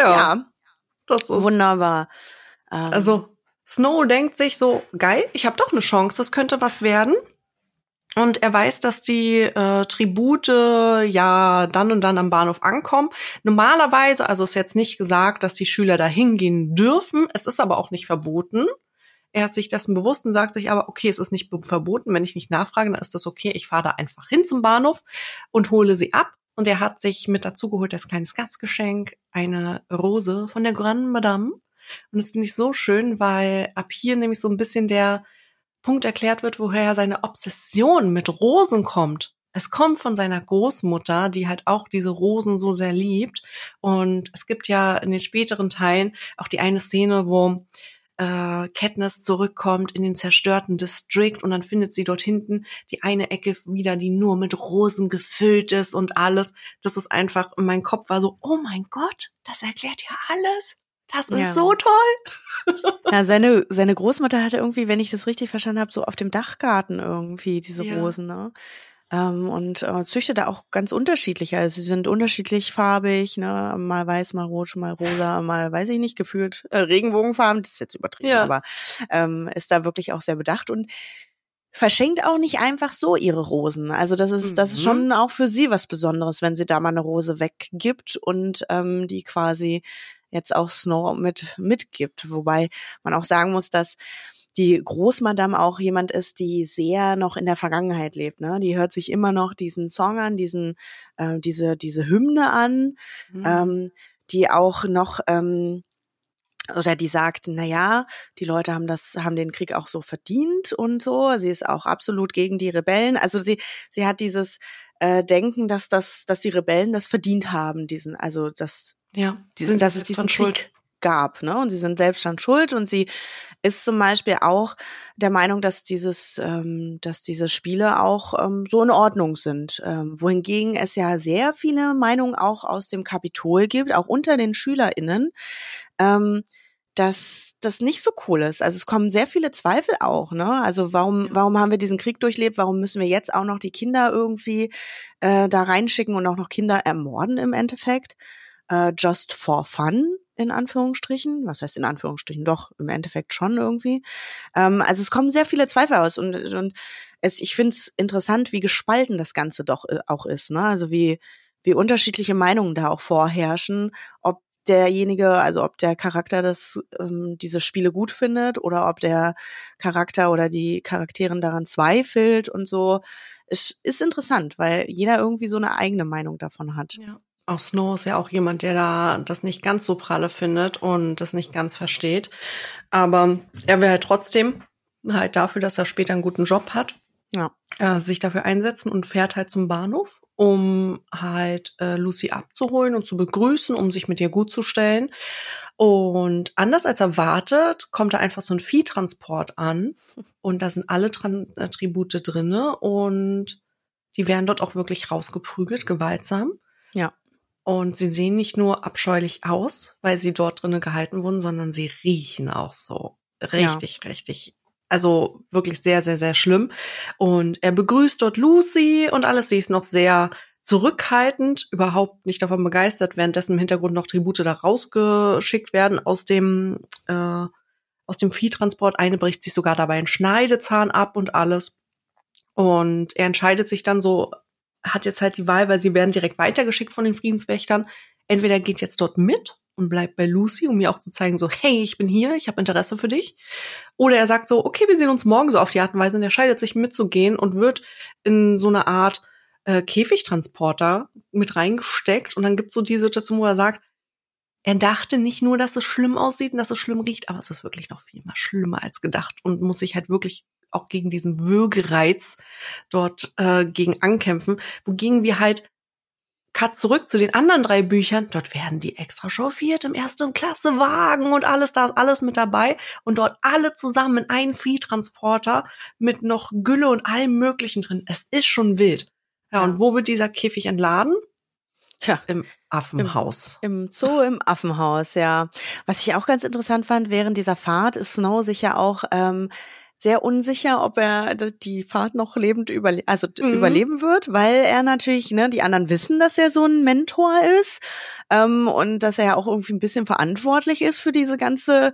Das ist wunderbar. Also Snow denkt sich so, geil, ich habe doch eine Chance, das könnte was werden. Und er weiß, dass die Tribute ja dann und dann am Bahnhof ankommen. Normalerweise, also ist jetzt nicht gesagt, dass die Schüler da hingehen dürfen. Es ist aber auch nicht verboten. Er ist sich dessen bewusst und sagt sich aber, okay, es ist nicht verboten. Wenn ich nicht nachfrage, dann ist das okay. Ich fahre da einfach hin zum Bahnhof und hole sie ab. Und er hat sich mit dazu geholt als kleines Gastgeschenk eine Rose von der Grande Madame. Und das finde ich so schön, weil ab hier nämlich so ein bisschen der Punkt erklärt wird, woher seine Obsession mit Rosen kommt. Es kommt von seiner Großmutter, die halt auch diese Rosen so sehr liebt. Und es gibt ja in den späteren Teilen auch die eine Szene, wo Katniss zurückkommt in den zerstörten District und dann findet sie dort hinten die eine Ecke wieder, die nur mit Rosen gefüllt ist und alles. Das ist einfach, in meinem Kopf war so, oh mein Gott, das erklärt ja alles. Das ist so toll. Ja, seine Großmutter hatte irgendwie, wenn ich das richtig verstanden habe, so auf dem Dachgarten irgendwie diese Rosen, ne? Und züchtet auch ganz unterschiedlich. Also sie sind unterschiedlich farbig, ne? Mal weiß, mal rot, mal rosa, mal weiß ich nicht, gefühlt Regenbogenfarben. Das ist jetzt übertrieben, aber ist da wirklich auch sehr bedacht und verschenkt auch nicht einfach so ihre Rosen. Also das ist schon auch für sie was Besonderes, wenn sie da mal eine Rose weggibt und die quasi jetzt auch Snow mitgibt. Wobei man auch sagen muss, dass die Großmadame auch jemand ist, die sehr noch in der Vergangenheit lebt, ne? Die hört sich immer noch diesen Song an, diese Hymne an, die auch noch oder die sagt, na ja, die Leute haben den Krieg auch so verdient und so. Sie ist auch absolut gegen die Rebellen. Also sie hat dieses Denken, dass die Rebellen das verdient haben, dass es diesen Krieg gab, ne? Und sie sind selbst dann schuld, und sie ist zum Beispiel auch der Meinung, dass diese Spiele auch so in Ordnung sind. Wohingegen es ja sehr viele Meinungen auch aus dem Kapitol gibt, auch unter den SchülerInnen, dass das nicht so cool ist. Also es kommen sehr viele Zweifel auch, ne? Also warum haben wir diesen Krieg durchlebt? Warum müssen wir jetzt auch noch die Kinder irgendwie da reinschicken und auch noch Kinder ermorden im Endeffekt? Just for fun in Anführungsstrichen. Was heißt in Anführungsstrichen? Doch, im Endeffekt schon irgendwie. Also es kommen sehr viele Zweifel aus und ich finde es interessant, wie gespalten das Ganze doch auch ist, ne? Also wie unterschiedliche Meinungen da auch vorherrschen, ob der Charakter diese Spiele gut findet oder ob der Charakter oder die Charakterin daran zweifelt und so. Es ist interessant, weil jeder irgendwie so eine eigene Meinung davon hat. Ja. Auch Snow ist ja auch jemand, der da das nicht ganz so pralle findet und das nicht ganz versteht. Aber er will halt trotzdem halt dafür, dass er später einen guten Job hat, sich dafür einsetzen und fährt halt zum Bahnhof, um halt Lucy abzuholen und zu begrüßen, um sich mit ihr gut zu stellen. Und anders als erwartet, kommt da einfach so ein Viehtransport an und da sind alle Tribute drinne und die werden dort auch wirklich rausgeprügelt, gewaltsam. Ja. Und sie sehen nicht nur abscheulich aus, weil sie dort drinnen gehalten wurden, sondern sie riechen auch so richtig. Also wirklich sehr, sehr, sehr schlimm. Und er begrüßt dort Lucy und alles. Sie ist noch sehr zurückhaltend, überhaupt nicht davon begeistert, währenddessen im Hintergrund noch Tribute da rausgeschickt werden aus dem Viehtransport. Eine bricht sich sogar dabei einen Schneidezahn ab und alles. Und er entscheidet sich dann so, hat jetzt halt die Wahl, weil sie werden direkt weitergeschickt von den Friedenswächtern. Entweder geht jetzt dort mit und bleibt bei Lucy, um ihr auch zu zeigen, so, hey, ich bin hier, ich habe Interesse für dich. Oder er sagt so, okay, wir sehen uns morgen, so auf die Art und Weise. Und er entscheidet sich mitzugehen und wird in so eine Art Käfigtransporter mit reingesteckt. Und dann gibt's so die Situation, wo er sagt, er dachte nicht nur, dass es schlimm aussieht und dass es schlimm riecht, aber es ist wirklich noch viel mehr schlimmer als gedacht und muss sich halt wirklich auch gegen diesen Würgereiz dort gegen ankämpfen, wogegen wir halt Cut zurück zu den anderen 3 Büchern, dort werden die extra chauffiert im 1. Klasse Wagen und alles, da ist alles mit dabei und dort alle zusammen in einen Viehtransporter mit noch Gülle und allem Möglichen drin. Es ist schon wild. Ja, und wo wird dieser Käfig entladen? Tja, im Affenhaus. Im Zoo, im Affenhaus, ja. Was ich auch ganz interessant fand, während dieser Fahrt ist Snow sich ja auch sehr unsicher, ob er die Fahrt noch lebend überleben wird, weil er natürlich, ne, die anderen wissen, dass er so ein Mentor ist und dass er ja auch irgendwie ein bisschen verantwortlich ist für diese ganze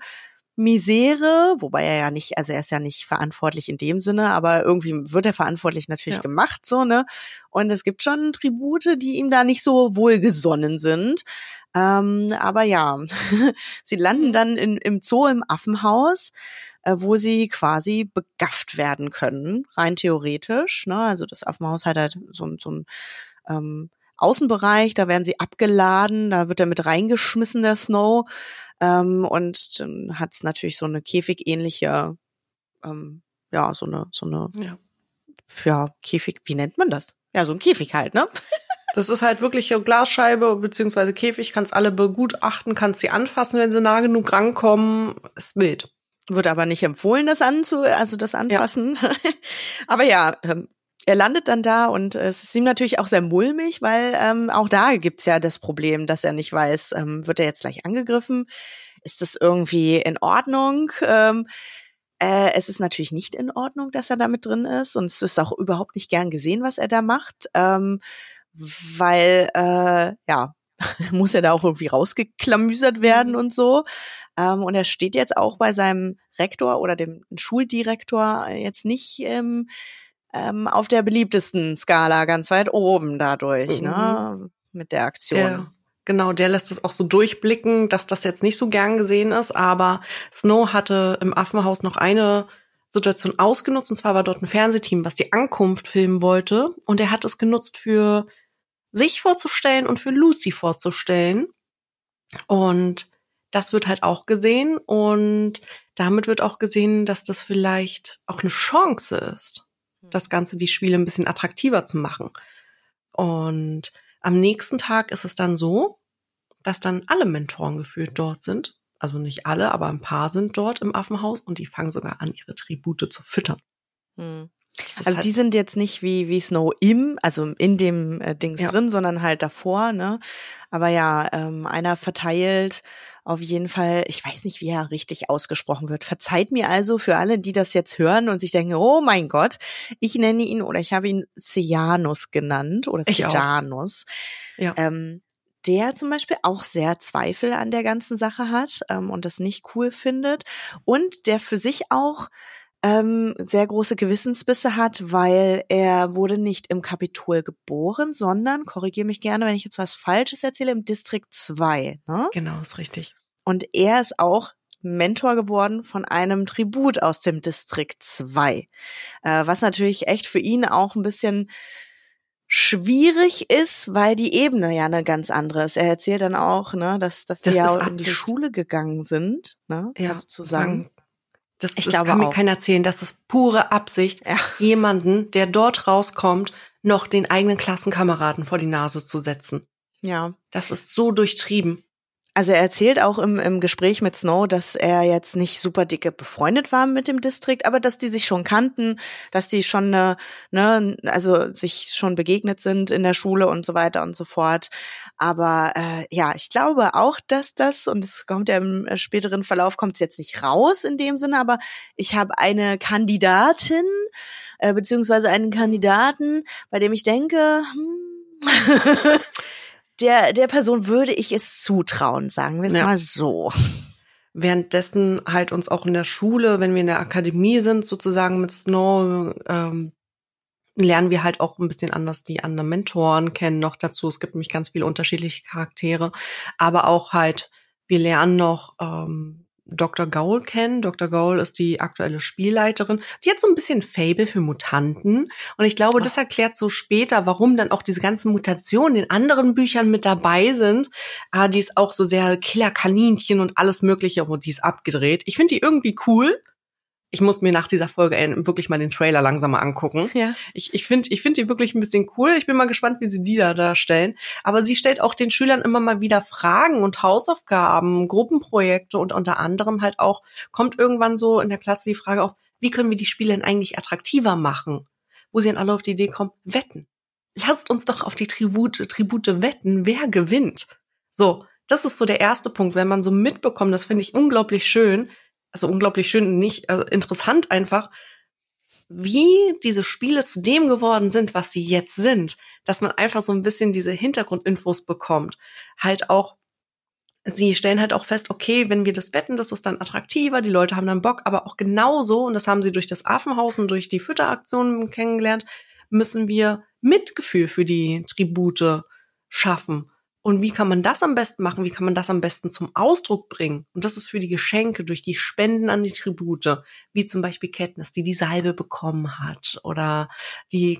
Misere, wobei er ja nicht, also er ist ja nicht verantwortlich in dem Sinne, aber irgendwie wird er verantwortlich natürlich gemacht, so, ne? Und es gibt schon Tribute, die ihm da nicht so wohlgesonnen sind. Aber ja, sie landen dann im Zoo im Affenhaus, wo sie quasi begafft werden können, rein theoretisch, ne? Also das Affenhaus hat halt so ein Außenbereich, da werden sie abgeladen, da wird er mit reingeschmissen, der Snow. Und dann hat's natürlich so eine käfigähnliche, Käfig, wie nennt man das? Ja, so ein Käfig halt, ne? Das ist halt wirklich eine Glasscheibe beziehungsweise Käfig, kannst alle begutachten, kannst sie anfassen, wenn sie nah genug rankommen, ist wild. Wird aber nicht empfohlen, das Anfassen. Ja. Aber ja, er landet dann da und es ist ihm natürlich auch sehr mulmig, weil auch da gibt's ja das Problem, dass er nicht weiß, wird er jetzt gleich angegriffen? Ist das irgendwie in Ordnung? Es ist natürlich nicht in Ordnung, dass er da mit drin ist und es ist auch überhaupt nicht gern gesehen, was er da macht, weil muss er da auch irgendwie rausgeklamüsert werden und so. Und er steht jetzt auch bei seinem Rektor oder dem Schuldirektor jetzt nicht auf der beliebtesten Skala ganz weit oben dadurch, ne, mit der Aktion. Ja, genau, der lässt es auch so durchblicken, dass das jetzt nicht so gern gesehen ist, aber Snow hatte im Affenhaus noch eine Situation ausgenutzt, und zwar war dort ein Fernsehteam, was die Ankunft filmen wollte, und er hat es genutzt für sich vorzustellen und für Lucy vorzustellen, und das wird halt auch gesehen, und damit wird auch gesehen, dass das vielleicht auch eine Chance ist, das Ganze, die Spiele ein bisschen attraktiver zu machen. Und am nächsten Tag ist es dann so, dass dann alle Mentoren geführt dort sind. Also nicht alle, aber ein paar sind dort im Affenhaus und die fangen sogar an, ihre Tribute zu füttern. Also die sind jetzt nicht wie Snow in dem Dings drin, sondern halt davor, ne? Aber ja, einer verteilt auf jeden Fall, ich weiß nicht, wie er richtig ausgesprochen wird. Verzeiht mir also für alle, die das jetzt hören und sich denken, oh mein Gott, ich nenne ihn oder ich habe ihn Sejanus genannt oder Sejanus. Ja. der zum Beispiel auch sehr Zweifel an der ganzen Sache hat und das nicht cool findet und der für sich auch sehr große Gewissensbisse hat, weil er wurde nicht im Kapitol geboren, sondern, korrigiere mich gerne, wenn ich jetzt was Falsches erzähle, im Distrikt 2. Ne? Genau, ist richtig. Und er ist auch Mentor geworden von einem Tribut aus dem Distrikt 2, was natürlich echt für ihn auch ein bisschen schwierig ist, weil die Ebene ja eine ganz andere ist. Er erzählt dann auch, ne, dass die Das ja ist in die Absicht. Schule gegangen sind, ne, Ja, sozusagen. Das Ich glaube kann mir auch. keiner erzählen. Das ist pure Absicht, Ja. jemanden, der dort rauskommt, noch den eigenen Klassenkameraden vor die Nase zu setzen. Ja. Das ist so durchtrieben. Also er erzählt auch im Gespräch mit Snow, dass er jetzt nicht super dicke befreundet war mit dem Distrikt, aber dass die sich schon kannten, dass die schon also sich schon begegnet sind in der Schule und so weiter und so fort. Aber ja, ich glaube auch, dass das, und es kommt ja im späteren Verlauf, kommt es jetzt nicht raus in dem Sinne, aber ich habe eine Kandidatin, beziehungsweise einen Kandidaten, bei dem ich denke, der Person würde ich es zutrauen, sagen wir es mal so. Währenddessen halt uns auch in der Schule, wenn wir in der Akademie sind, sozusagen mit Snow, lernen wir halt auch ein bisschen anders die anderen Mentoren kennen noch dazu. Es gibt nämlich ganz viele unterschiedliche Charaktere, aber auch halt, wir lernen noch Dr. Gaul kennen. Dr. Gaul ist die aktuelle Spielleiterin. Die hat so ein bisschen Faible für Mutanten. Und ich glaube, das erklärt so später, warum dann auch diese ganzen Mutationen in anderen Büchern mit dabei sind. Die ist auch so sehr Killerkaninchen und alles Mögliche. Und die ist abgedreht. Ich finde die irgendwie cool. Ich muss mir nach dieser Folge wirklich mal den Trailer langsam mal angucken. Ja. Ich finde die wirklich ein bisschen cool. Ich bin mal gespannt, wie sie die da darstellen. Aber sie stellt auch den Schülern immer mal wieder Fragen und Hausaufgaben, Gruppenprojekte und unter anderem halt auch, kommt irgendwann so in der Klasse die Frage auf, wie können wir die Spiele denn eigentlich attraktiver machen? Wo sie dann alle auf die Idee kommen, wetten. Lasst uns doch auf die Tribute wetten, wer gewinnt. So, das ist so der erste Punkt, wenn man so mitbekommt, das finde ich unglaublich schön, also unglaublich schön, nicht interessant einfach, wie diese Spiele zu dem geworden sind, was sie jetzt sind, dass man einfach so ein bisschen diese Hintergrundinfos bekommt. Halt auch, sie stellen halt auch fest, okay, wenn wir das wetten, das ist dann attraktiver, die Leute haben dann Bock, aber auch genauso, und das haben sie durch das Affenhaus und durch die Fütteraktionen kennengelernt, müssen wir Mitgefühl für die Tribute schaffen. Und wie kann man das am besten machen? Wie kann man das am besten zum Ausdruck bringen? Und das ist für die Geschenke durch die Spenden an die Tribute, wie zum Beispiel Katniss, die Salbe bekommen hat, oder die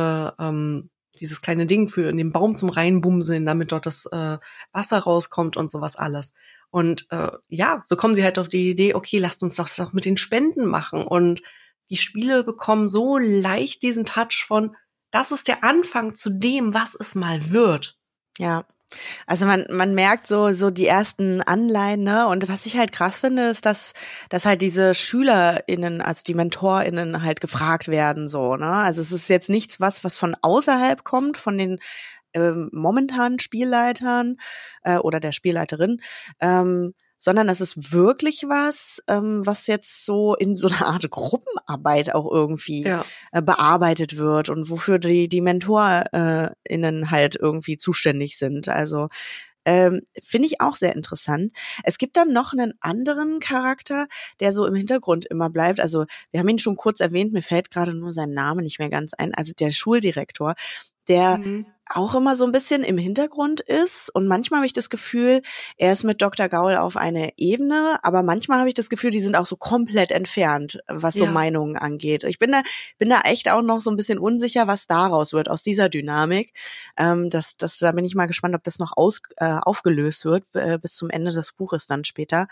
dieses kleine Ding für in den Baum zum Reinbumseln, damit dort das Wasser rauskommt und sowas alles. Und ja, so kommen sie halt auf die Idee, okay, lasst uns das auch mit den Spenden machen. Und die Spiele bekommen so leicht diesen Touch von, das ist der Anfang zu dem, was es mal wird. Ja. Also man merkt so die ersten Anleihen, ne? Und was ich halt krass finde, ist, dass halt diese SchülerInnen, also die MentorInnen halt gefragt werden, so, ne? Also es ist jetzt nichts, was von außerhalb kommt, von den momentanen Spielleitern oder der Spielleiterin, sondern es ist wirklich was jetzt so in so einer Art Gruppenarbeit auch irgendwie bearbeitet wird und wofür die MentorInnen halt irgendwie zuständig sind. Also finde ich auch sehr interessant. Es gibt dann noch einen anderen Charakter, der so im Hintergrund immer bleibt. Also wir haben ihn schon kurz erwähnt, mir fällt gerade nur sein Name nicht mehr ganz ein. Also der Schuldirektor, der auch immer so ein bisschen im Hintergrund ist. Und manchmal habe ich das Gefühl, er ist mit Dr. Gaul auf eine Ebene, aber manchmal habe ich das Gefühl, die sind auch so komplett entfernt, was so Meinungen angeht. Ich bin da echt auch noch so ein bisschen unsicher, was daraus wird, aus dieser Dynamik. Da bin ich mal gespannt, ob das noch aufgelöst wird, bis zum Ende des Buches dann später.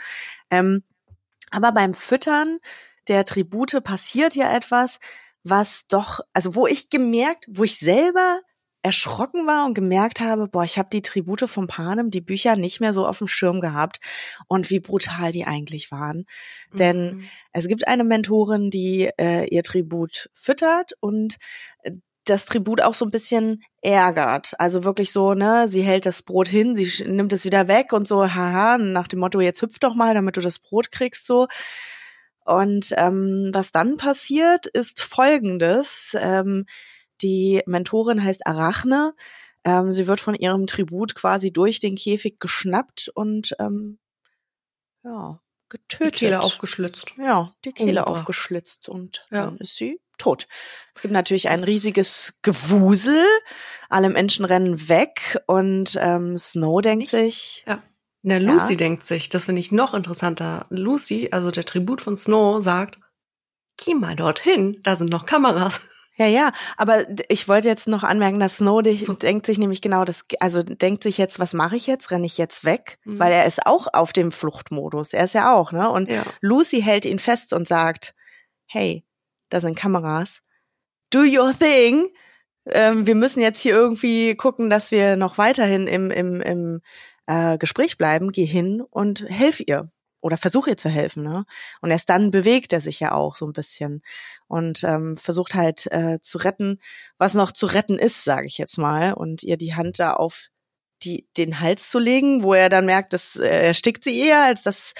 Aber beim Füttern der Tribute passiert ja etwas, was doch, also wo ich selber erschrocken war und gemerkt habe, boah, ich habe die Tribute von Panem, die Bücher nicht mehr so auf dem Schirm gehabt und wie brutal die eigentlich waren. Denn es gibt eine Mentorin, die ihr Tribut füttert und das Tribut auch so ein bisschen ärgert. Also wirklich so, ne, sie hält das Brot hin, sie nimmt es wieder weg und so, haha, nach dem Motto, jetzt hüpf doch mal, damit du das Brot kriegst, so. Und was dann passiert, ist Folgendes. Die Mentorin heißt Arachne Sie wird von ihrem Tribut quasi durch den Käfig geschnappt und getötet. Die Kehle aufgeschlitzt. Ja, die Kehle Umgebracht. aufgeschlitzt und Ja. dann ist sie tot. Es gibt natürlich ein riesiges Gewusel. Alle Menschen rennen weg und Snow denkt sich. Ja. Lucy denkt sich, das finde ich noch interessanter. Lucy, also der Tribut von Snow, sagt, geh mal dorthin, da sind noch Kameras. Ja, aber ich wollte jetzt noch anmerken, dass Snow denkt sich nämlich genau das, also denkt sich jetzt, was mache ich jetzt? Renne ich jetzt weg? Weil er ist auch auf dem Fluchtmodus. Er ist ja auch, ne? Und Lucy hält ihn fest und sagt, hey, da sind Kameras. Do your thing. Wir müssen jetzt hier irgendwie gucken, dass wir noch weiterhin im Gespräch bleiben. Geh hin und helf ihr. Oder versuch ihr zu helfen, ne? Und erst dann bewegt er sich ja auch so ein bisschen und versucht halt zu retten, was noch zu retten ist, sage ich jetzt mal, und ihr die Hand da auf den Hals zu legen, wo er dann merkt, dass erstickt sie eher, als dass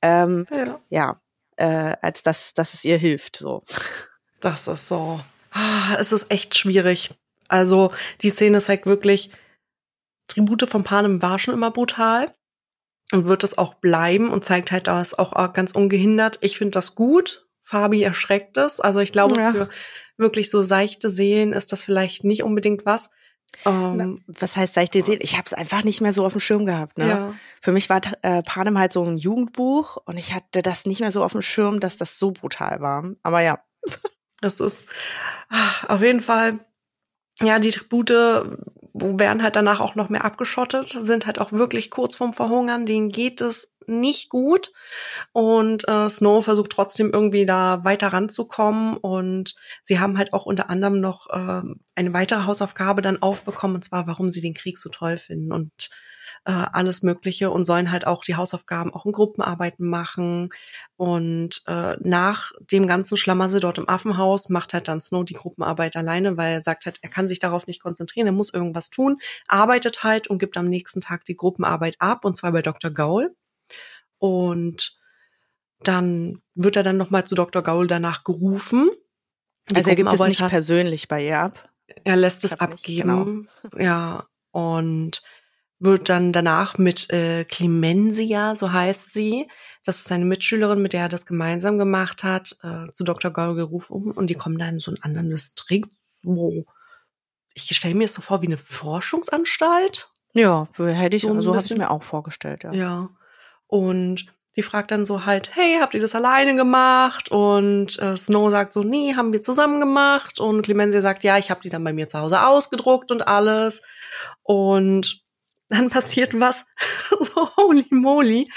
als dass es ihr hilft. So. Das ist so. Es ist echt schwierig. Also die Szene zeigt wirklich, Tribute von Panem war schon immer brutal. Und wird es auch bleiben und zeigt halt das auch ganz ungehindert. Ich finde das gut. Fabi erschreckt es. Also ich glaube, für wirklich so seichte Seelen ist das vielleicht nicht unbedingt was. Was heißt seichte Seelen? Ich habe es einfach nicht mehr so auf dem Schirm gehabt. Ne? Ja. Für mich war Panem halt so ein Jugendbuch und ich hatte das nicht mehr so auf dem Schirm, dass das so brutal war. Aber ja. Das ist auf jeden Fall, ja, die Tribute werden halt danach auch noch mehr abgeschottet, sind halt auch wirklich kurz vorm Verhungern, denen geht es nicht gut und Snow versucht trotzdem irgendwie da weiter ranzukommen und sie haben halt auch unter anderem noch eine weitere Hausaufgabe dann aufbekommen, und zwar, warum sie den Krieg so toll finden und alles Mögliche und sollen halt auch die Hausaufgaben auch in Gruppenarbeiten machen. Und nach dem ganzen Schlamassel dort im Affenhaus macht halt dann Snow die Gruppenarbeit alleine, weil er sagt halt, er kann sich darauf nicht konzentrieren, er muss irgendwas tun, arbeitet halt und gibt am nächsten Tag die Gruppenarbeit ab, und zwar bei Dr. Gaul. Und dann wird er dann nochmal zu Dr. Gaul danach gerufen. Also er gibt es nicht persönlich bei ihr ab? Er lässt es abgeben. Genau. Ja, und wird dann danach mit Clemensia, so heißt sie, das ist seine Mitschülerin, mit der er das gemeinsam gemacht hat, zu Dr. Gaul gerufen, und die kommen dann in so einen anderen Distrikt, wo ich stelle mir es so vor wie eine Forschungsanstalt. Ja, so habe ich mir auch vorgestellt, ja. Ja, und die fragt dann so halt, hey, habt ihr das alleine gemacht? Und Snow sagt so, nee, haben wir zusammen gemacht. Und Clemensia sagt, ja, ich habe die dann bei mir zu Hause ausgedruckt und alles. Und dann passiert was, so holy moly.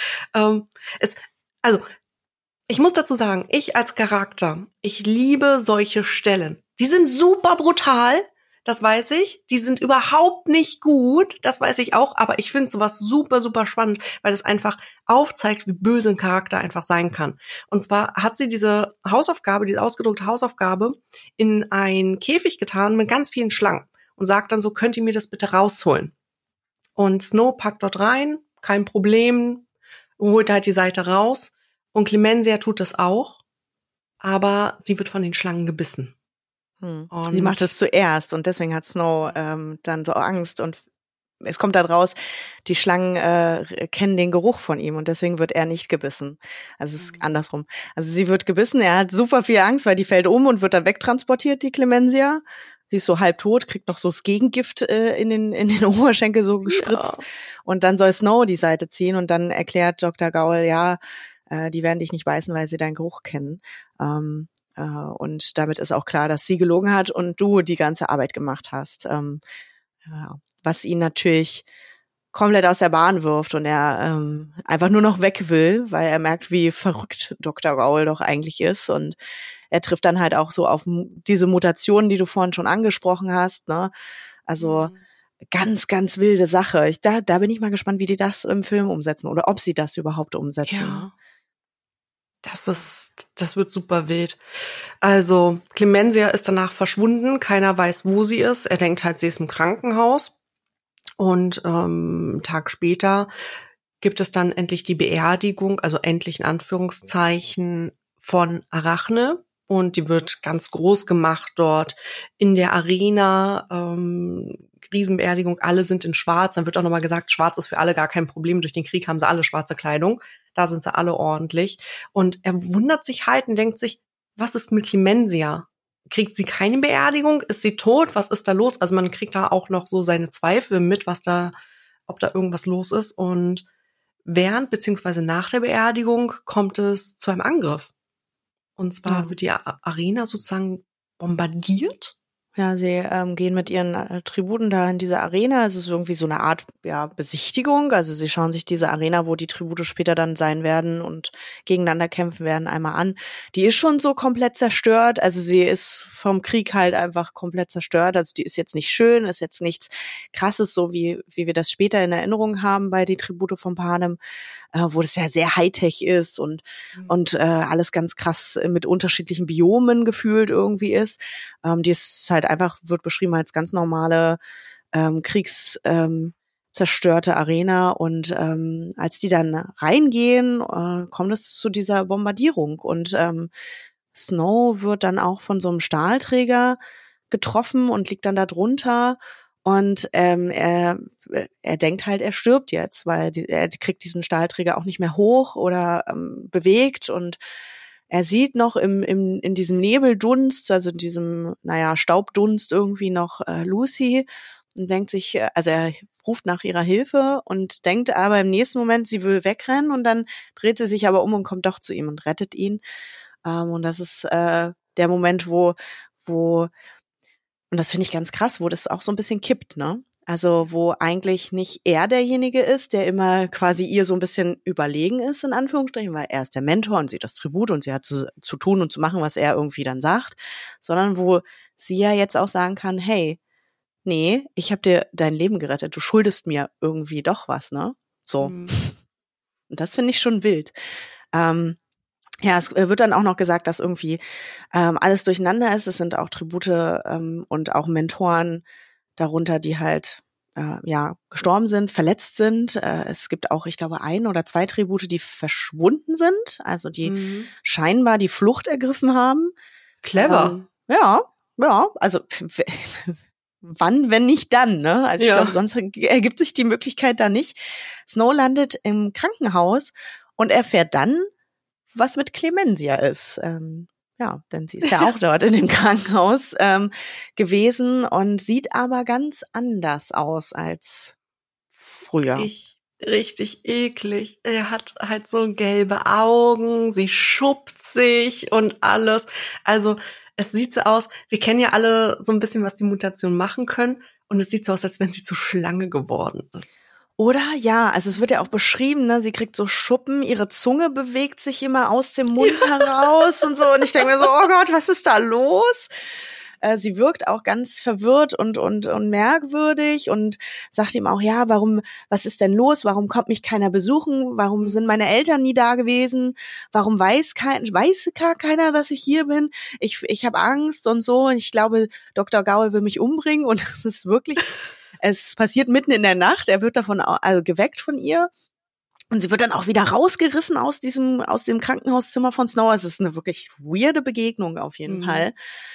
Ich muss dazu sagen, ich als Charakter, ich liebe solche Stellen. Die sind super brutal, das weiß ich. Die sind überhaupt nicht gut, das weiß ich auch. Aber ich finde sowas super, super spannend, weil es einfach aufzeigt, wie böse ein Charakter einfach sein kann. Und zwar hat sie diese Hausaufgabe, diese ausgedruckte Hausaufgabe, in einen Käfig getan mit ganz vielen Schlangen und sagt dann so, könnt ihr mir das bitte rausholen? Und Snow packt dort rein, kein Problem, holt halt die Seite raus. Und Clemensia tut das auch, aber sie wird von den Schlangen gebissen. Sie macht es zuerst und deswegen hat Snow dann so Angst und es kommt dann raus, die Schlangen kennen den Geruch von ihm und deswegen wird er nicht gebissen. Also es ist andersrum. Also sie wird gebissen, er hat super viel Angst, weil die fällt um und wird dann wegtransportiert, die Clemensia. Sie ist so halb tot, kriegt noch so das Gegengift in den Oberschenkel so gespritzt. Ja. Und dann soll Snow die Seite ziehen und dann erklärt Dr. Gaul, ja, die werden dich nicht beißen, weil sie deinen Geruch kennen. Und damit ist auch klar, dass sie gelogen hat und du die ganze Arbeit gemacht hast. Was ihn natürlich komplett aus der Bahn wirft und er einfach nur noch weg will, weil er merkt, wie verrückt Dr. Gaul doch eigentlich ist. Und er trifft dann halt auch so auf diese Mutationen, die du vorhin schon angesprochen hast, ne? Also ganz, ganz wilde Sache. Da bin ich mal gespannt, wie die das im Film umsetzen oder ob sie das überhaupt umsetzen. Ja. Das wird super wild. Also Clemensia ist danach verschwunden, keiner weiß, wo sie ist. Er denkt halt, sie ist im Krankenhaus. Und einen Tag später gibt es dann endlich die Beerdigung, also endlich in Anführungszeichen, von Arachne. Und die wird ganz groß gemacht dort in der Arena. Riesenbeerdigung, alle sind in schwarz. Dann wird auch nochmal gesagt, schwarz ist für alle gar kein Problem. Durch den Krieg haben sie alle schwarze Kleidung. Da sind sie alle ordentlich. Und er wundert sich halt und denkt sich, was ist mit Clemensia? Kriegt sie keine Beerdigung? Ist sie tot? Was ist da los? Also man kriegt da auch noch so seine Zweifel mit, ob da irgendwas los ist. Und während beziehungsweise nach der Beerdigung kommt es zu einem Angriff. Und zwar wird die Arena sozusagen bombardiert. Ja, sie gehen mit ihren Tributen da in diese Arena. Es ist irgendwie so eine Art Besichtigung. Also sie schauen sich diese Arena, wo die Tribute später dann sein werden und gegeneinander kämpfen werden, einmal an. Die ist schon so komplett zerstört. Also sie ist vom Krieg halt einfach komplett zerstört. Also die ist jetzt nicht schön, ist jetzt nichts Krasses, so wie wir das später in Erinnerung haben bei die Tribute von Panem, wo das ja sehr Hightech ist und alles ganz krass mit unterschiedlichen Biomen gefühlt irgendwie ist. Die ist halt einfach, wird beschrieben als ganz normale zerstörte Arena und als die dann reingehen, kommt es zu dieser Bombardierung und Snow wird dann auch von so einem Stahlträger getroffen und liegt dann da drunter und er denkt halt, er stirbt jetzt, weil er kriegt diesen Stahlträger auch nicht mehr hoch oder bewegt und er sieht noch in diesem Nebeldunst, also in diesem, Staubdunst irgendwie noch Lucy und denkt sich, also er ruft nach ihrer Hilfe und denkt aber im nächsten Moment, sie will wegrennen und dann dreht sie sich aber um und kommt doch zu ihm und rettet ihn. Und das ist der Moment, wo und das finde ich ganz krass, wo das auch so ein bisschen kippt, ne? Also wo eigentlich nicht er derjenige ist, der immer quasi ihr so ein bisschen überlegen ist, in Anführungsstrichen, weil er ist der Mentor und sie das Tribut und sie hat zu tun und zu machen, was er irgendwie dann sagt, sondern wo sie ja jetzt auch sagen kann, hey, nee, ich habe dir dein Leben gerettet, du schuldest mir irgendwie doch was, ne? So. Und das finde ich schon wild. Es wird dann auch noch gesagt, dass irgendwie alles durcheinander ist. Es sind auch Tribute und auch Mentoren darunter, die halt gestorben sind, verletzt sind. Es gibt auch, ich glaube, 1 oder 2 Tribute, die verschwunden sind, also die scheinbar die Flucht ergriffen haben. Clever. Also wann, wenn nicht dann, ne? Also ich glaube, sonst ergibt sich die Möglichkeit da nicht. Snow landet im Krankenhaus und erfährt dann, was mit Clemensia ist. Denn sie ist ja auch dort in dem Krankenhaus gewesen und sieht aber ganz anders aus als früher. Richtig eklig. Er hat halt so gelbe Augen, sie schuppt sich und alles. Also es sieht so aus, wir kennen ja alle so ein bisschen, was die Mutationen machen können. Und es sieht so aus, als wenn sie zur Schlange geworden ist. Oder? Ja, also es wird ja auch beschrieben, ne, sie kriegt so Schuppen, ihre Zunge bewegt sich immer aus dem Mund heraus und so. Und ich denke mir so, oh Gott, was ist da los? Sie wirkt auch ganz verwirrt und merkwürdig und sagt ihm auch, ja, was ist denn los? Warum kommt mich keiner besuchen? Warum sind meine Eltern nie da gewesen? Warum weiß gar keiner, dass ich hier bin? Ich habe Angst und so. Und ich glaube, Dr. Gaul will mich umbringen und das ist wirklich, es passiert mitten in der Nacht. Er wird geweckt von ihr. Und sie wird dann auch wieder rausgerissen aus dem Krankenhauszimmer von Snow. Es ist eine wirklich weirde Begegnung auf jeden Fall.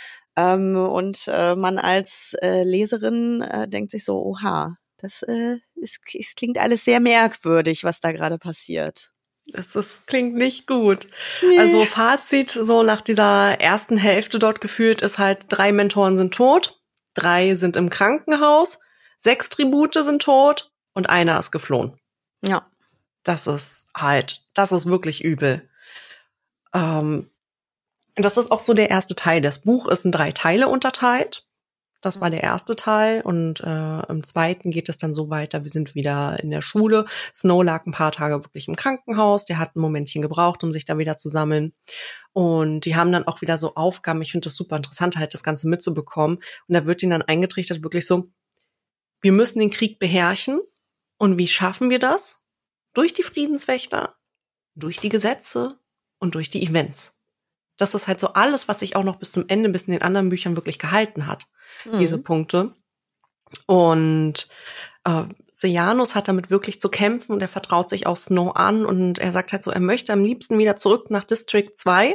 Man als Leserin denkt sich so, oha, es klingt alles sehr merkwürdig, was da gerade passiert. Klingt nicht gut. Nee. Also Fazit, so nach dieser ersten Hälfte dort gefühlt ist halt 3 Mentoren sind tot, 3 sind im Krankenhaus, 6 Tribute sind tot und einer ist geflohen. Ja. Das ist wirklich übel. Das ist auch so der erste Teil. Das Buch ist in 3 Teile unterteilt. Das war der erste Teil. Und im zweiten geht es dann so weiter. Wir sind wieder in der Schule. Snow lag ein paar Tage wirklich im Krankenhaus. Der hat ein Momentchen gebraucht, um sich da wieder zu sammeln. Und die haben dann auch wieder so Aufgaben. Ich finde das super interessant, halt das Ganze mitzubekommen. Und da wird ihnen dann eingetrichtert, wirklich so, wir müssen den Krieg beherrschen. Und wie schaffen wir das? Durch die Friedenswächter, durch die Gesetze und durch die Events. Das ist halt so alles, was sich auch noch bis zum Ende, bis in den anderen Büchern wirklich gehalten hat, diese Punkte. Und Sejanus hat damit wirklich zu kämpfen und er vertraut sich auch Snow an und er sagt halt so, er möchte am liebsten wieder zurück nach District 2,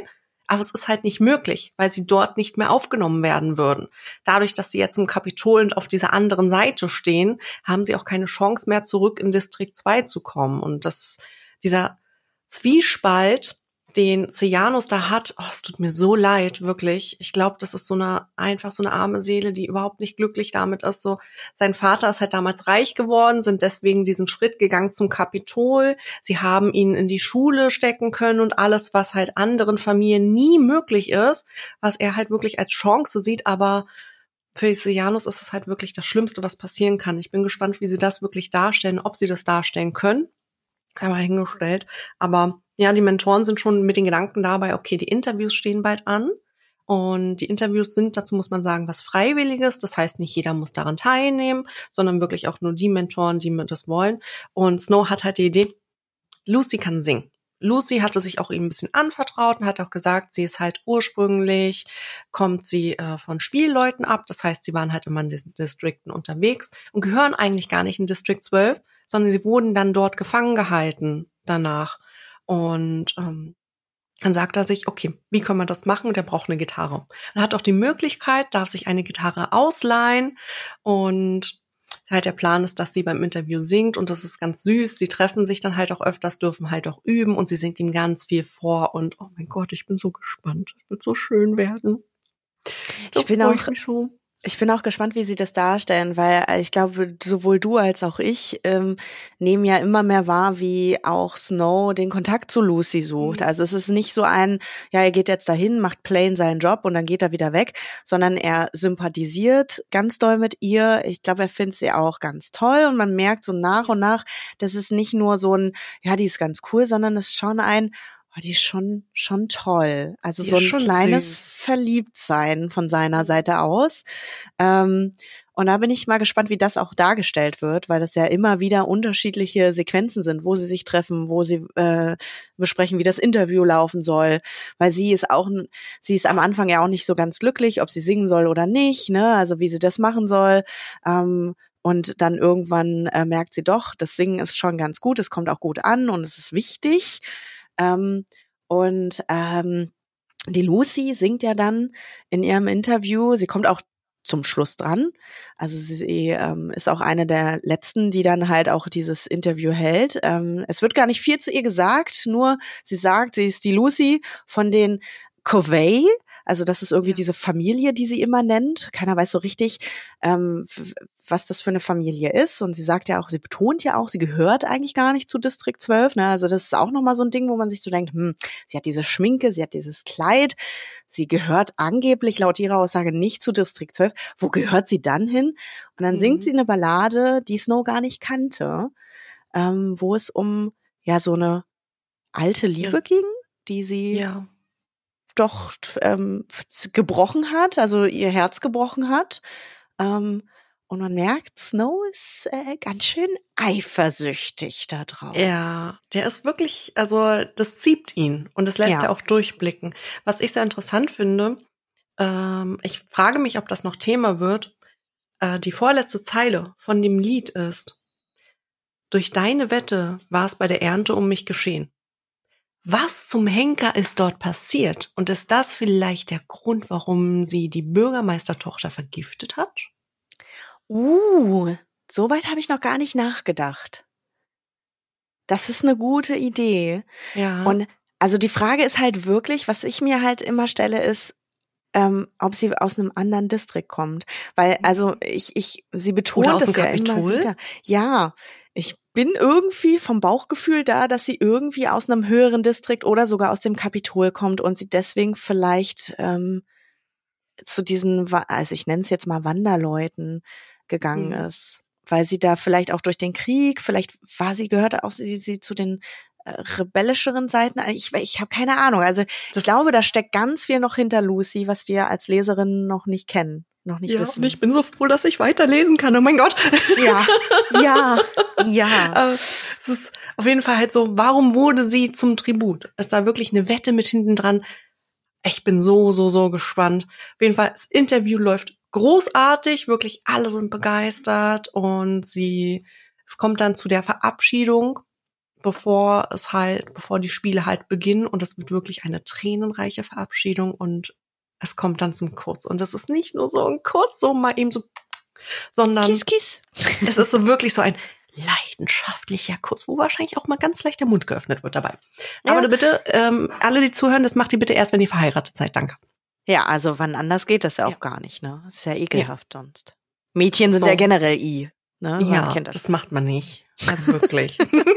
Aber es ist halt nicht möglich, weil sie dort nicht mehr aufgenommen werden würden. Dadurch, dass sie jetzt im Kapitol und auf dieser anderen Seite stehen, haben sie auch keine Chance mehr, zurück in Distrikt 2 zu kommen. Und dieser Zwiespalt, den Sejanus da hat, es tut mir so leid, wirklich. Ich glaube, das ist einfach so eine arme Seele, die überhaupt nicht glücklich damit ist. So, sein Vater ist halt damals reich geworden, sind deswegen diesen Schritt gegangen zum Kapitol. Sie haben ihn in die Schule stecken können und alles, was halt anderen Familien nie möglich ist, was er halt wirklich als Chance sieht, aber für Sejanus ist es halt wirklich das Schlimmste, was passieren kann. Ich bin gespannt, wie sie das wirklich darstellen, ob sie das darstellen können. Aber hingestellt. Aber ja, die Mentoren sind schon mit den Gedanken dabei, okay, die Interviews stehen bald an. Und die Interviews sind, dazu muss man sagen, was Freiwilliges. Das heißt, nicht jeder muss daran teilnehmen, sondern wirklich auch nur die Mentoren, die das wollen. Und Snow hat halt die Idee, Lucy kann singen. Lucy hatte sich auch ihm ein bisschen anvertraut und hat auch gesagt, sie ist halt ursprünglich, kommt sie von Spielleuten ab. Das heißt, sie waren halt immer in diesen Distrikten unterwegs und gehören eigentlich gar nicht in District 12, sondern sie wurden dann dort gefangen gehalten danach. Und dann sagt er sich, okay, wie können wir das machen? Und er braucht eine Gitarre. Er hat auch die Möglichkeit, darf sich eine Gitarre ausleihen. Und halt der Plan ist, dass sie beim Interview singt. Und das ist ganz süß. Sie treffen sich dann halt auch öfters, dürfen halt auch üben. Und sie singt ihm ganz viel vor. Und oh mein Gott, ich bin so gespannt. Es wird so schön werden. Ich bin auch gespannt, wie sie das darstellen, weil ich glaube, sowohl du als auch ich nehmen ja immer mehr wahr, wie auch Snow den Kontakt zu Lucy sucht. Also es ist nicht so er geht jetzt dahin, macht plain seinen Job und dann geht er wieder weg, sondern er sympathisiert ganz doll mit ihr. Ich glaube, er findet sie auch ganz toll und man merkt so nach und nach, dass es nicht nur so die ist ganz cool, sondern es ist schon die ist schon toll. Also so ein kleines Verliebtsein von seiner Seite aus. Und da bin ich mal gespannt, wie das auch dargestellt wird, weil das ja immer wieder unterschiedliche Sequenzen sind, wo sie sich treffen, wo sie besprechen, wie das Interview laufen soll. Weil sie ist am Anfang ja auch nicht so ganz glücklich, ob sie singen soll oder nicht, ne? Also wie sie das machen soll. Und dann irgendwann merkt sie doch, das Singen ist schon ganz gut, es kommt auch gut an und es ist wichtig. Die Lucy singt ja dann in ihrem Interview, sie kommt auch zum Schluss dran, also sie ist auch eine der letzten, die dann halt auch dieses Interview hält. Es wird gar nicht viel zu ihr gesagt, nur sie sagt, sie ist die Lucy von den Covey. Also das ist irgendwie diese Familie, die sie immer nennt. Keiner weiß so richtig, was das für eine Familie ist. Und sie sagt ja auch, sie betont ja auch, sie gehört eigentlich gar nicht zu District 12. Ne? Also das ist auch nochmal so ein Ding, wo man sich so denkt, sie hat diese Schminke, sie hat dieses Kleid. Sie gehört angeblich laut ihrer Aussage nicht zu District 12. Wo gehört sie dann hin? Und dann singt sie eine Ballade, die Snow gar nicht kannte, wo es um so eine alte Liebe ging, die sie doch gebrochen hat, also ihr Herz gebrochen hat. Und man merkt, Snow ist ganz schön eifersüchtig da drauf. Ja, der ist wirklich, also das zieht ihn und das lässt er auch durchblicken. Was ich sehr interessant finde, ich frage mich, ob das noch Thema wird, die vorletzte Zeile von dem Lied ist: Durch deine Wette war es bei der Ernte um mich geschehen. Was zum Henker ist dort passiert? Und ist das vielleicht der Grund, warum sie die Bürgermeistertochter vergiftet hat? So weit habe ich noch gar nicht nachgedacht. Das ist eine gute Idee. Ja. Und also die Frage ist halt wirklich, was ich mir halt immer stelle, ist, ob sie aus einem anderen Distrikt kommt. Weil, also sie betont das ja immer wieder. Ja, ich bin irgendwie vom Bauchgefühl da, dass sie irgendwie aus einem höheren Distrikt oder sogar aus dem Kapitol kommt und sie deswegen vielleicht zu diesen, also ich nenne es jetzt mal Wanderleuten gegangen ist. Weil sie da vielleicht auch durch den Krieg, vielleicht gehörte auch sie zu den rebellischeren Seiten. Ich habe keine Ahnung. Also ich glaube, da steckt ganz viel noch hinter Lucy, was wir als Leserinnen noch nicht kennen, noch nicht wissen. Und ich bin so froh, dass ich weiterlesen kann. Oh mein Gott. Ja. Es ist auf jeden Fall halt so, warum wurde sie zum Tribut? Ist da wirklich eine Wette mit hinten dran? Ich bin so gespannt. Auf jeden Fall, das Interview läuft großartig, wirklich alle sind begeistert und es kommt dann zu der Verabschiedung bevor die Spiele halt beginnen und es wird wirklich eine tränenreiche Verabschiedung und es kommt dann zum Kuss. Und das ist nicht nur so ein Kuss, so mal eben so, sondern Kiss, kiss. Es ist so wirklich so ein leidenschaftlicher Kuss, wo wahrscheinlich auch mal ganz leicht der Mund geöffnet wird dabei. Ja. Aber bitte, alle, die zuhören, das macht ihr bitte erst, wenn ihr verheiratet seid. Danke. Ja, also wann anders geht das ja auch gar nicht, ne? Das ist ja ekelhaft sonst. Mädchen sind So. ja generell ne? Man Ja, kennt das macht man nicht. Also wirklich.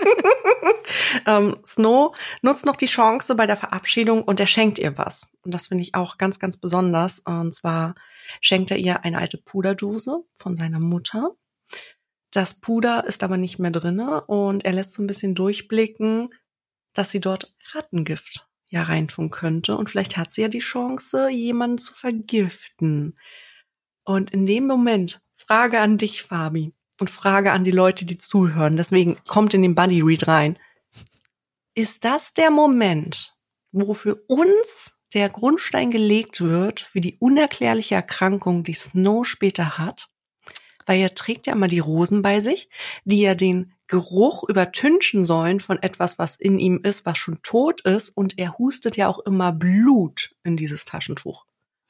Snow nutzt noch die Chance bei der Verabschiedung und er schenkt ihr was. Und das finde ich auch ganz, ganz besonders. Und zwar schenkt er ihr eine alte Puderdose von seiner Mutter. Das Puder ist aber nicht mehr drinne und er lässt so ein bisschen durchblicken, dass sie dort Rattengift reintun könnte. Und vielleicht hat sie ja die Chance, jemanden zu vergiften. Und in dem Moment, Frage an dich, Fabi, und Frage an die Leute, die zuhören, deswegen kommt in den Buddy Read rein. Ist das der Moment, wo für uns der Grundstein gelegt wird für die unerklärliche Erkrankung, die Snow später hat? Weil er trägt ja immer die Rosen bei sich, die ja den Geruch übertünchen sollen von etwas, was in ihm ist, was schon tot ist. Und er hustet ja auch immer Blut in dieses Taschentuch.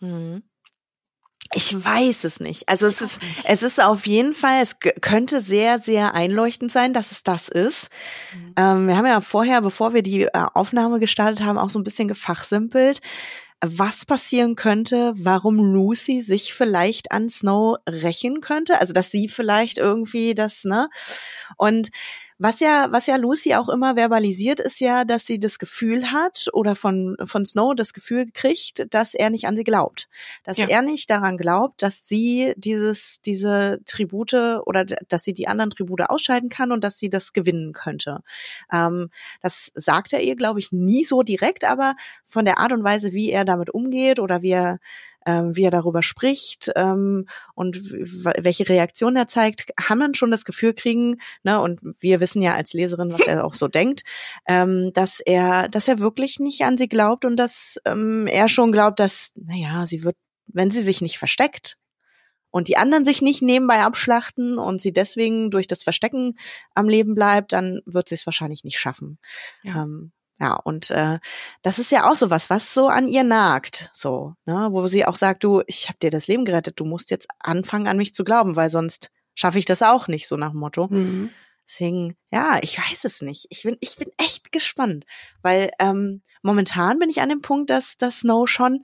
Ich weiß es nicht. Also es ist auf jeden Fall, es könnte sehr, sehr einleuchtend sein, dass es das ist. Wir haben ja vorher, bevor wir die Aufnahme gestartet haben, auch so ein bisschen gefachsimpelt, was passieren könnte, warum Lucy sich vielleicht an Snow rächen könnte, also dass sie vielleicht irgendwie das, ne? Und was ja Lucy auch immer verbalisiert, ist ja, dass sie das Gefühl hat oder von Snow das Gefühl kriegt, dass er nicht an sie glaubt. Dass er nicht daran glaubt, dass sie diese Tribute oder dass sie die anderen Tribute ausscheiden kann und dass sie das gewinnen könnte. Das sagt er ihr, glaube ich, nie so direkt, aber von der Art und Weise, wie er damit umgeht oder wie er darüber spricht und welche Reaktion er zeigt, kann man schon das Gefühl kriegen, ne, und wir wissen ja als Leserin, was er auch so denkt, dass er wirklich nicht an sie glaubt und dass er schon glaubt, dass, naja, sie wird, wenn sie sich nicht versteckt und die anderen sich nicht nebenbei abschlachten und sie deswegen durch das Verstecken am Leben bleibt, dann wird sie es wahrscheinlich nicht schaffen. Ja, und das ist ja auch so was so an ihr nagt, so, ne, wo sie auch sagt, du, ich habe dir das Leben gerettet, du musst jetzt anfangen, an mich zu glauben, weil sonst schaffe ich das auch nicht, so nach dem Motto. Deswegen, ja, ich weiß es nicht. Ich bin echt gespannt, weil momentan bin ich an dem Punkt, dass Snow schon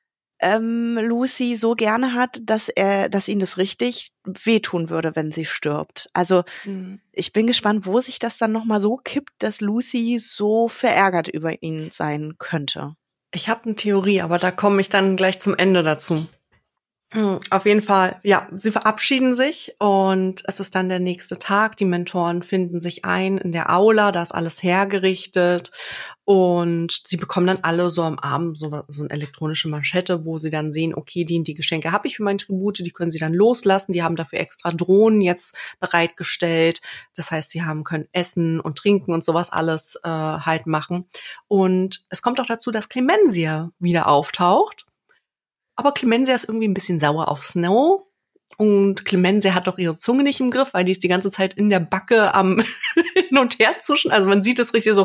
Lucy so gerne hat, dass ihn das richtig wehtun würde, wenn sie stirbt. Also ich bin gespannt, wo sich das dann nochmal so kippt, dass Lucy so verärgert über ihn sein könnte. Ich habe eine Theorie, aber da komme ich dann gleich zum Ende dazu. Auf jeden Fall, ja, sie verabschieden sich und es ist dann der nächste Tag. Die Mentoren finden sich ein in der Aula, da ist alles hergerichtet und sie bekommen dann alle so am Abend so eine elektronische Manschette, wo sie dann sehen, okay, die Geschenke habe ich für meine Tribute, die können sie dann loslassen. Die haben dafür extra Drohnen jetzt bereitgestellt. Das heißt, sie können Essen und Trinken und sowas alles halt machen. Und es kommt auch dazu, dass Clemensia wieder auftaucht. Aber Clemensia ist irgendwie ein bisschen sauer auf Snow. Und Clemensia hat doch ihre Zunge nicht im Griff, weil die ist die ganze Zeit in der Backe am hin und her zuschen. Also man sieht es richtig so.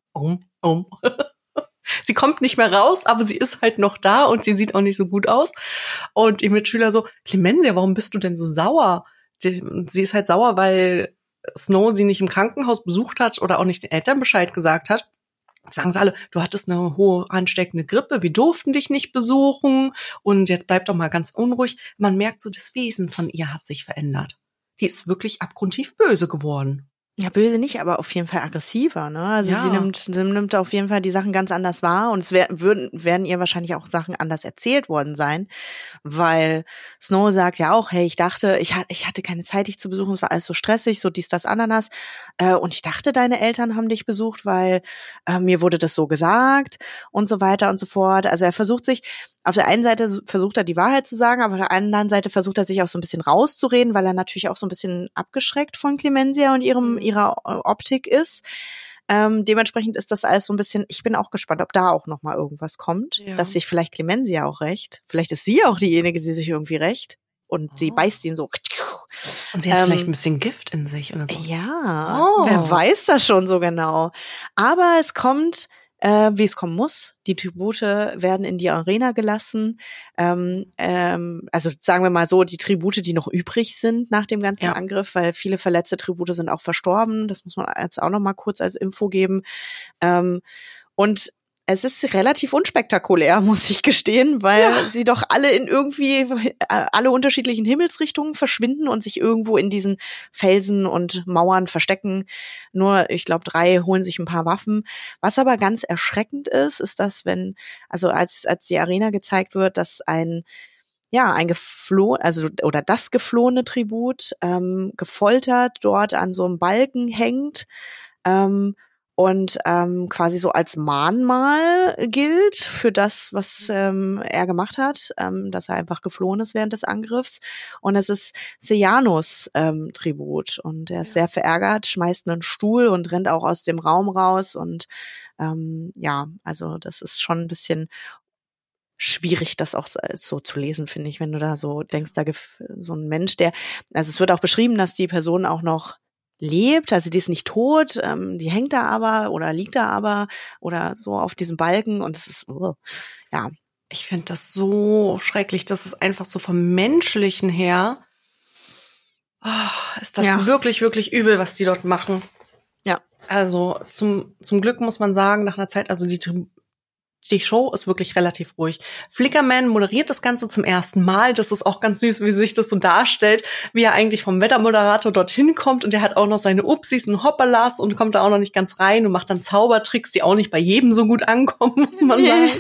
Sie kommt nicht mehr raus, aber sie ist halt noch da und sie sieht auch nicht so gut aus. Und ihr Mitschüler so, Clemensia, warum bist du denn so sauer? Sie ist halt sauer, weil Snow sie nicht im Krankenhaus besucht hat oder auch nicht den Eltern Bescheid gesagt hat. Sagen sie alle, du hattest eine hohe ansteckende Grippe, wir durften dich nicht besuchen und jetzt bleib doch mal ganz unruhig. Man merkt so, das Wesen von ihr hat sich verändert. Die ist wirklich abgrundtief böse geworden. Ja, böse nicht, aber auf jeden Fall aggressiver, ne? Also sie nimmt auf jeden Fall die Sachen ganz anders wahr und es werden ihr wahrscheinlich auch Sachen anders erzählt worden sein, weil Snow sagt ja auch, hey, ich dachte, ich hatte keine Zeit, dich zu besuchen, es war alles so stressig, so dies, das, Ananas und ich dachte, deine Eltern haben dich besucht, weil mir wurde das so gesagt und so weiter und so fort. Also er versucht sich, auf der einen Seite versucht er die Wahrheit zu sagen, aber auf der anderen Seite versucht er sich auch so ein bisschen rauszureden, weil er natürlich auch so ein bisschen abgeschreckt von Clemensia und ihrer Optik ist. Dementsprechend ist das alles so ein bisschen, ich bin auch gespannt, ob da auch noch mal irgendwas kommt, dass sich vielleicht Clemensia auch rächt. Vielleicht ist sie auch diejenige, die sich irgendwie rächt und sie beißt ihn so Und sie hat vielleicht ein bisschen Gift in sich oder so. Ja, wer weiß das schon so genau. Aber es kommt, wie es kommen muss. Die Tribute werden in die Arena gelassen. Also sagen wir mal so, die Tribute, die noch übrig sind nach dem ganzen Angriff, weil viele verletzte Tribute sind auch verstorben. Das muss man jetzt auch noch mal kurz als Info geben. Und es ist relativ unspektakulär, muss ich gestehen, weil sie doch alle in irgendwie alle unterschiedlichen Himmelsrichtungen verschwinden und sich irgendwo in diesen Felsen und Mauern verstecken. Nur, ich glaube, 3 holen sich ein paar Waffen. Was aber ganz erschreckend ist, ist, dass als die Arena gezeigt wird, dass das geflohene Tribut gefoltert dort an so einem Balken hängt. Und quasi so als Mahnmal gilt für das, was er gemacht hat, dass er einfach geflohen ist während des Angriffs. Und es ist Sejanus Tribut. Und er ist sehr verärgert, schmeißt einen Stuhl und rennt auch aus dem Raum raus. Und also das ist schon ein bisschen schwierig, das auch so zu lesen, finde ich, wenn du da so denkst, so ein Mensch, also es wird auch beschrieben, dass die Person auch noch lebt, also die ist nicht tot, die hängt da aber oder liegt da aber oder so auf diesem Balken und das ist, ja. Ich finde das so schrecklich, das ist einfach so vom Menschlichen her, ist das wirklich, wirklich übel, was die dort machen. Ja. Also zum Glück muss man sagen, nach einer Zeit, also die Show ist wirklich relativ ruhig. Flickerman moderiert das Ganze zum ersten Mal. Das ist auch ganz süß, wie sich das so darstellt, wie er eigentlich vom Wettermoderator dorthin kommt und der hat auch noch seine Upsis und Hoppalas und kommt da auch noch nicht ganz rein und macht dann Zaubertricks, die auch nicht bei jedem so gut ankommen, muss man sagen.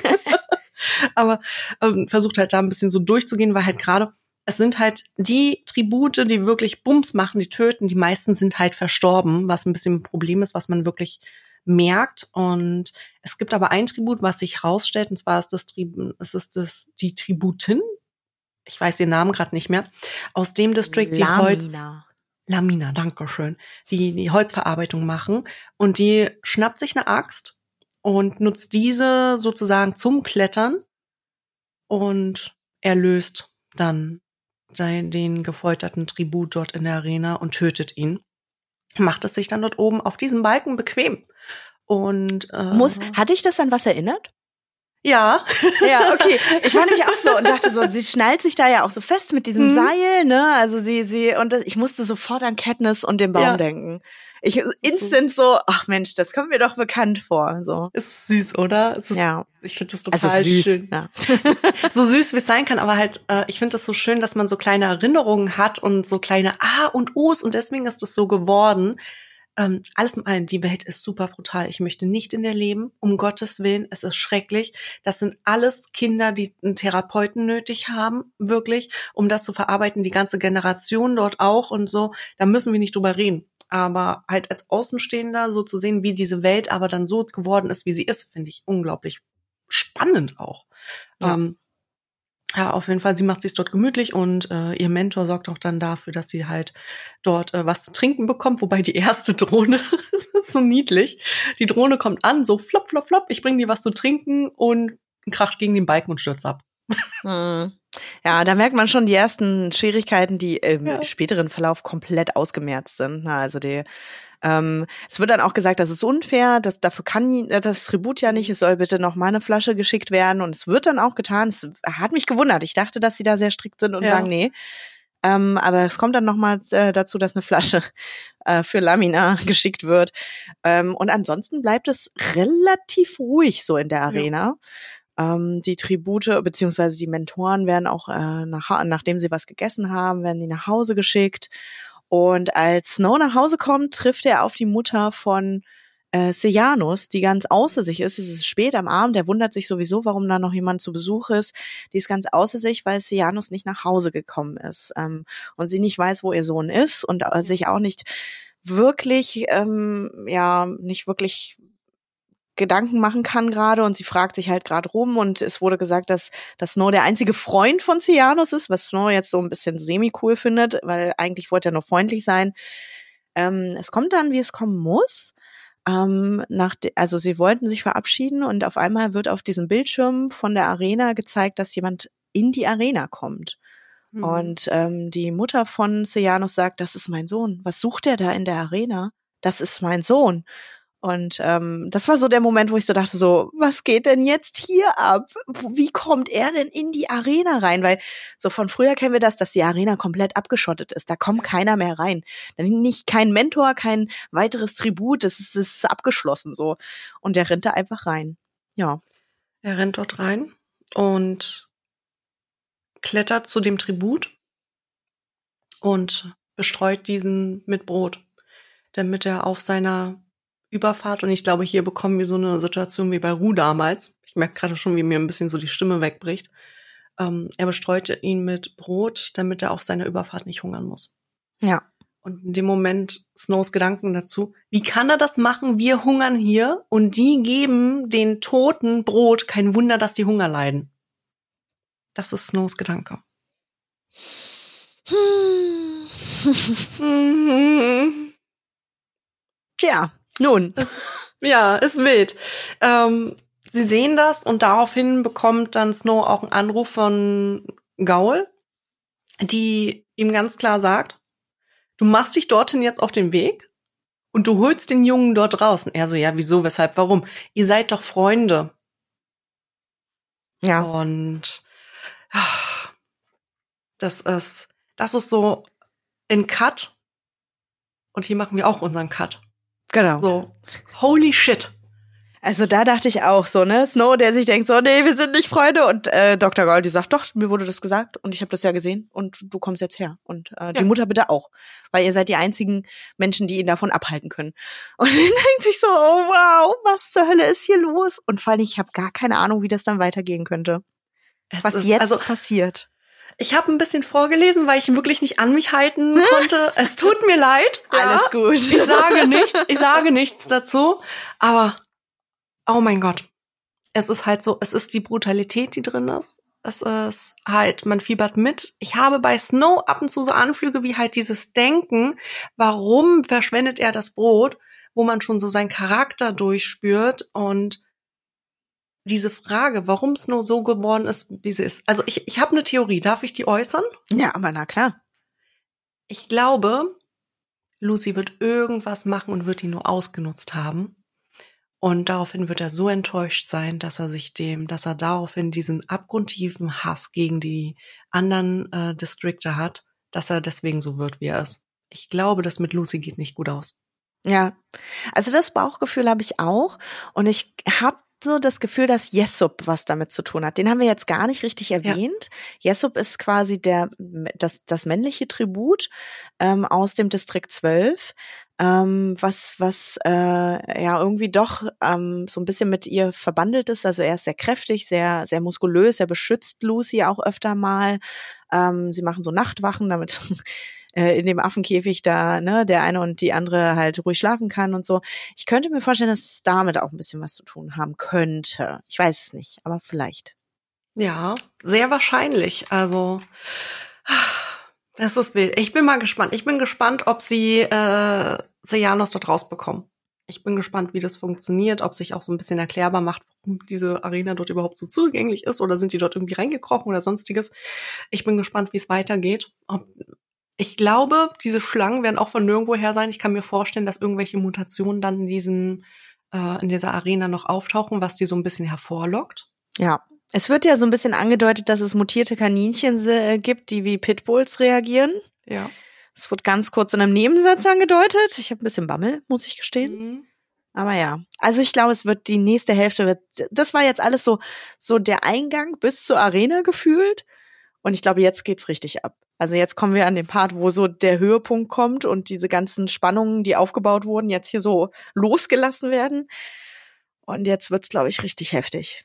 Aber versucht halt da ein bisschen so durchzugehen, weil halt gerade es sind halt die Tribute, die wirklich Bums machen, die töten. Die meisten sind halt verstorben, was ein bisschen ein Problem ist, was man wirklich merkt. Und es gibt aber ein Tribut, was sich rausstellt, und zwar ist die Tributin, ich weiß ihren Namen gerade nicht mehr, aus dem District, die Lamina, dankeschön, die Holzverarbeitung machen. Und die schnappt sich eine Axt und nutzt diese sozusagen zum Klettern und erlöst dann den gefolterten Tribut dort in der Arena und tötet ihn. Macht es sich dann dort oben auf diesem Balken bequem. Und hat dich das an was erinnert? Ja. Ja, okay. Ich war nämlich auch so und dachte so, sie schnallt sich da ja auch so fest mit diesem Seil, ne? Also ich musste sofort an Katniss und den Baum denken. Ich instant so, ach Mensch, das kommt mir doch bekannt vor. So. Ist süß, oder? Ich finde das total also süß. Schön. Ja. So süß, wie es sein kann, aber halt, ich finde das so schön, dass man so kleine Erinnerungen hat und so kleine A und O's und deswegen ist das so geworden. Alles in allem, die Welt ist super brutal. Ich möchte nicht in der leben, um Gottes Willen. Es ist schrecklich. Das sind alles Kinder, die einen Therapeuten nötig haben, wirklich, um das zu verarbeiten. Die ganze Generation dort auch und so. Da müssen wir nicht drüber reden. Aber halt als Außenstehender so zu sehen, wie diese Welt aber dann so geworden ist, wie sie ist, finde ich unglaublich spannend auch. Ja, auf jeden Fall, sie macht sich dort gemütlich und ihr Mentor sorgt auch dann dafür, dass sie halt dort was zu trinken bekommt, wobei die erste Drohne, ist so niedlich, die Drohne kommt an, so flop, flop, flop, ich bringe dir was zu trinken und kracht gegen den Balken und stürzt ab. Ja, da merkt man schon die ersten Schwierigkeiten, die im späteren Verlauf komplett ausgemerzt sind. Also es wird dann auch gesagt, das ist unfair, dafür kann das Tribut ja nicht, es soll bitte noch mal eine Flasche geschickt werden und es wird dann auch getan. Es hat mich gewundert. Ich dachte, dass sie da sehr strikt sind und sagen, nee. Aber es kommt dann noch mal dazu, dass eine Flasche für Lamina geschickt wird. Und ansonsten bleibt es relativ ruhig so in der Arena. Die Tribute beziehungsweise die Mentoren werden auch nachdem sie was gegessen haben, werden die nach Hause geschickt. Und als Snow nach Hause kommt, trifft er auf die Mutter von Sejanus, die ganz außer sich ist. Es ist spät am Abend, er wundert sich sowieso, warum da noch jemand zu Besuch ist. Die ist ganz außer sich, weil Sejanus nicht nach Hause gekommen ist und sie nicht weiß, wo ihr Sohn ist und sich auch nicht wirklich, nicht wirklich Gedanken machen kann gerade und sie fragt sich halt gerade rum und es wurde gesagt, dass Snow der einzige Freund von Sejanus ist, was Snow jetzt so ein bisschen semi-cool findet, weil eigentlich wollte er nur freundlich sein. Es kommt dann, wie es kommen muss. Also sie wollten sich verabschieden und auf einmal wird auf diesem Bildschirm von der Arena gezeigt, dass jemand in die Arena kommt. Und die Mutter von Sejanus sagt, das ist mein Sohn. Was sucht er da in der Arena? Das ist mein Sohn. Und das war so der Moment, wo ich so dachte, so, was geht denn jetzt hier ab? Wie kommt er denn in die Arena rein? Weil so von früher kennen wir das, dass die Arena komplett abgeschottet ist. Da kommt keiner mehr rein. Dann nicht kein Mentor, kein weiteres Tribut. Das ist abgeschlossen so. Und der rennt da einfach rein. Ja. Er rennt dort rein und klettert zu dem Tribut und bestreut diesen mit Brot, damit er auf seiner Überfahrt, und ich glaube, hier bekommen wir so eine Situation wie bei Ru damals. Ich merke gerade schon, wie mir ein bisschen so die Stimme wegbricht. Er bestreute ihn mit Brot, damit er auf seiner Überfahrt nicht hungern muss. Ja. Und in dem Moment Snows Gedanken dazu, wie kann er das machen? Wir hungern hier und die geben den Toten Brot. Kein Wunder, dass die Hunger leiden. Das ist Snows Gedanke. Ja, nun. Ist wild. Sie sehen das und daraufhin bekommt dann Snow auch einen Anruf von Gaul, die ihm ganz klar sagt, du machst dich dorthin jetzt auf den Weg und du holst den Jungen dort raus. Und er so, ja, wieso, weshalb, warum? Ihr seid doch Freunde. Ja. Und das ist so ein Cut. Und hier machen wir auch unseren Cut. Genau. So, holy shit. Also da dachte ich auch so, ne? Snow, der sich denkt so, nee, wir sind nicht Freunde. Und Dr. Gaul, die sagt, doch, mir wurde das gesagt und ich habe das ja gesehen und du kommst jetzt her. Und die Mutter bitte auch, weil ihr seid die einzigen Menschen, die ihn davon abhalten können. Und dann denkt sich so, oh wow, was zur Hölle ist hier los? Und vor allem, ich habe gar keine Ahnung, wie das dann weitergehen könnte. Was jetzt passiert. Ich habe ein bisschen vorgelesen, weil ich wirklich nicht an mich halten konnte. Es tut mir leid. Ja? Alles gut. Ich sage nichts dazu. Aber, oh mein Gott. Es ist halt so, es ist die Brutalität, die drin ist. Es ist halt, man fiebert mit. Ich habe bei Snow ab und zu so Anflüge wie halt dieses Denken, warum verschwendet er das Brot, wo man schon so seinen Charakter durchspürt und diese Frage, warum Snow so geworden ist, wie sie ist. Also ich habe eine Theorie. Darf ich die äußern? Ja, aber na klar. Ich glaube, Lucy wird irgendwas machen und wird ihn nur ausgenutzt haben. Und daraufhin wird er so enttäuscht sein, dass er daraufhin diesen abgrundtiefen Hass gegen die anderen Distrikte hat, dass er deswegen so wird, wie er ist. Ich glaube, das mit Lucy geht nicht gut aus. Ja, also das Bauchgefühl habe ich auch. Und ich habe so das Gefühl, dass Jessup was damit zu tun hat. Den haben wir jetzt gar nicht richtig erwähnt. Ja. Jessup ist quasi das männliche Tribut aus dem Distrikt 12, was ja irgendwie doch so ein bisschen mit ihr verbandelt ist. Also er ist sehr kräftig, sehr, sehr muskulös, er beschützt Lucy auch öfter mal. Sie machen so Nachtwachen, damit in dem Affenkäfig da, ne, der eine und die andere halt ruhig schlafen kann und so. Ich könnte mir vorstellen, dass es damit auch ein bisschen was zu tun haben könnte. Ich weiß es nicht, aber vielleicht. Ja, sehr wahrscheinlich. Also, das ist wild. Ich bin mal gespannt. Ich bin gespannt, ob sie Sejanus dort rausbekommen. Ich bin gespannt, wie das funktioniert, ob sich auch so ein bisschen erklärbar macht, warum diese Arena dort überhaupt so zugänglich ist oder sind die dort irgendwie reingekrochen oder sonstiges. Ich bin gespannt, wie es weitergeht. Ich glaube, diese Schlangen werden auch von nirgendwoher sein. Ich kann mir vorstellen, dass irgendwelche Mutationen dann in dieser Arena noch auftauchen, was die so ein bisschen hervorlockt. Ja, es wird ja so ein bisschen angedeutet, dass es mutierte Kaninchen gibt, die wie Pitbulls reagieren. Ja. Es wird ganz kurz in einem Nebensatz angedeutet. Ich habe ein bisschen Bammel, muss ich gestehen. Mhm. Aber ja, also ich glaube, es wird die nächste Hälfte, das war jetzt alles so der Eingang bis zur Arena gefühlt. Und ich glaube, jetzt geht's richtig ab. Also jetzt kommen wir an den Part, wo so der Höhepunkt kommt und diese ganzen Spannungen, die aufgebaut wurden, jetzt hier so losgelassen werden. Und jetzt wird's, glaube ich, richtig heftig.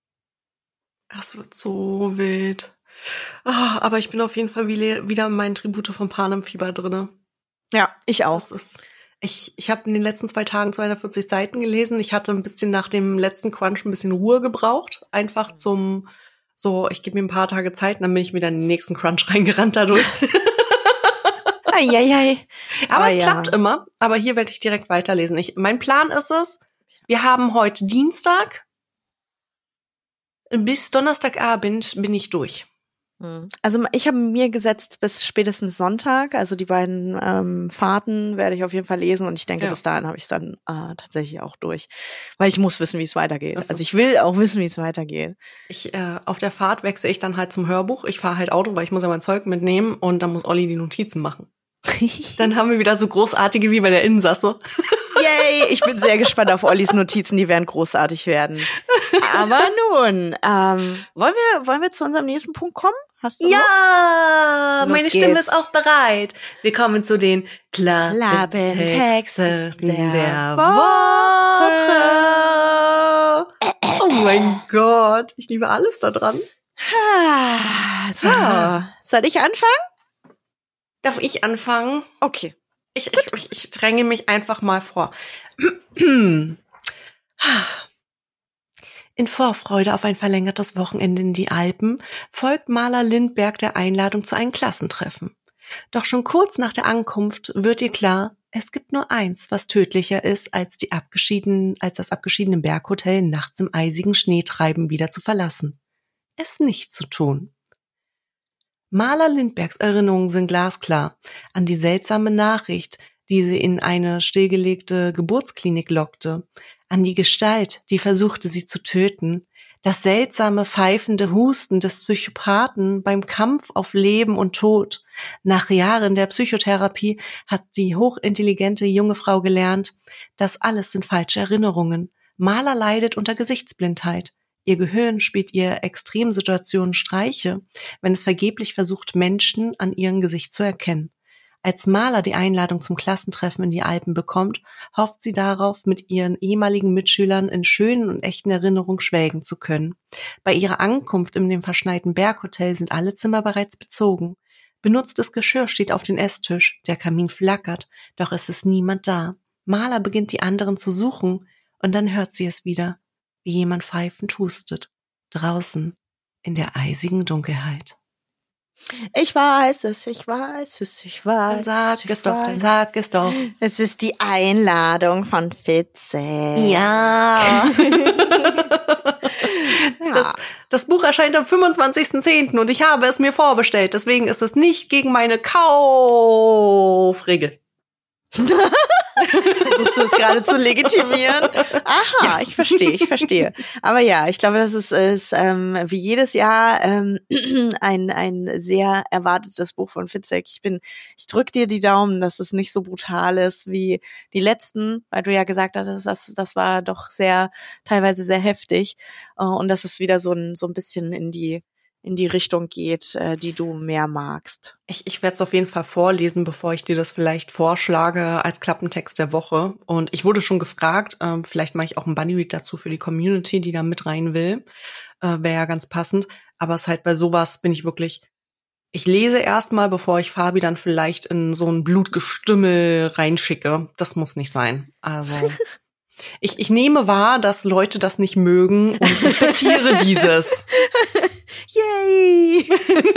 Das wird so wild. Aber ich bin auf jeden Fall wieder in meinen Tribute von Panem-Fieber drinne. Ja, ich auch. Ich habe in den letzten 2 Tagen 240 Seiten gelesen. Ich hatte ein bisschen nach dem letzten Crunch ein bisschen Ruhe gebraucht. Einfach ich gebe mir ein paar Tage Zeit und dann bin ich wieder in den nächsten Crunch reingerannt dadurch. Eieiei. Aber es klappt immer. Aber hier werde ich direkt weiterlesen. Mein Plan ist es, wir haben heute Dienstag. Bis Donnerstagabend bin ich durch. Also ich habe mir gesetzt bis spätestens Sonntag, also die beiden Fahrten werde ich auf jeden Fall lesen und ich denke, bis dahin habe ich es dann tatsächlich auch durch, weil ich muss wissen, wie es weitergeht. Also ich will auch wissen, wie es weitergeht. Auf der Fahrt wechsle ich dann halt zum Hörbuch. Ich fahre halt Auto, weil ich muss ja mein Zeug mitnehmen und dann muss Olli die Notizen machen. Dann haben wir wieder so großartige wie bei der Insasse. Yay, ich bin sehr gespannt auf Ollis Notizen, die werden großartig werden. Aber nun, wollen wir zu unserem nächsten Punkt kommen? Hast du Lust? Meine Stimme ist auch bereit. Wir kommen zu den Klappentexten der Woche. Oh mein Gott, ich liebe alles da dran. So, soll ich anfangen? Darf ich anfangen? Okay. Ich dränge mich einfach mal vor. In Vorfreude auf ein verlängertes Wochenende in die Alpen folgt Maler Lindberg der Einladung zu einem Klassentreffen. Doch schon kurz nach der Ankunft wird ihr klar, es gibt nur eins, was tödlicher ist, als das abgeschiedene Berghotel nachts im eisigen Schneetreiben wieder zu verlassen. Es nicht zu tun. Maler Lindbergs Erinnerungen sind glasklar an die seltsame Nachricht, die sie in eine stillgelegte Geburtsklinik lockte, an die Gestalt, die versuchte, sie zu töten, das seltsame pfeifende Husten des Psychopathen beim Kampf auf Leben und Tod. Nach Jahren der Psychotherapie hat die hochintelligente junge Frau gelernt, das alles sind falsche Erinnerungen. Maler leidet unter Gesichtsblindheit. Ihr Gehirn spielt ihr Extremsituationen Streiche, wenn es vergeblich versucht, Menschen an ihrem Gesicht zu erkennen. Als Maler die Einladung zum Klassentreffen in die Alpen bekommt, hofft sie darauf, mit ihren ehemaligen Mitschülern in schönen und echten Erinnerungen schwelgen zu können. Bei ihrer Ankunft in dem verschneiten Berghotel sind alle Zimmer bereits bezogen. Benutztes Geschirr steht auf dem Esstisch, der Kamin flackert, doch es ist niemand da. Maler beginnt die anderen zu suchen und dann hört sie es wieder, wie jemand pfeifend hustet, draußen in der eisigen Dunkelheit. Ich weiß es, ich weiß es, ich weiß es. Dann sag es doch. Es ist die Einladung von Fitzek. Ja. Das Buch erscheint am 25.10. und ich habe es mir vorbestellt. Deswegen ist es nicht gegen meine Kaufregel. Versuchst du es gerade zu legitimieren? Aha, ja. Ich verstehe. Aber ja, ich glaube, das ist wie jedes Jahr ein sehr erwartetes Buch von Fitzek. Ich drück dir die Daumen, dass es nicht so brutal ist wie die letzten, weil du ja gesagt hast, das war doch teilweise sehr heftig und dass es wieder so ein bisschen in die Richtung geht, die du mehr magst. Ich werde es auf jeden Fall vorlesen, bevor ich dir das vielleicht vorschlage als Klappentext der Woche. Und ich wurde schon gefragt, vielleicht mache ich auch einen Bunnyread dazu für die Community, die da mit rein will. Wäre ja ganz passend. Aber es ist halt bei sowas ich lese erstmal, bevor ich Fabi dann vielleicht in so ein Blutgestümmel reinschicke. Das muss nicht sein. Also ich nehme wahr, dass Leute das nicht mögen und respektiere dieses. Yay!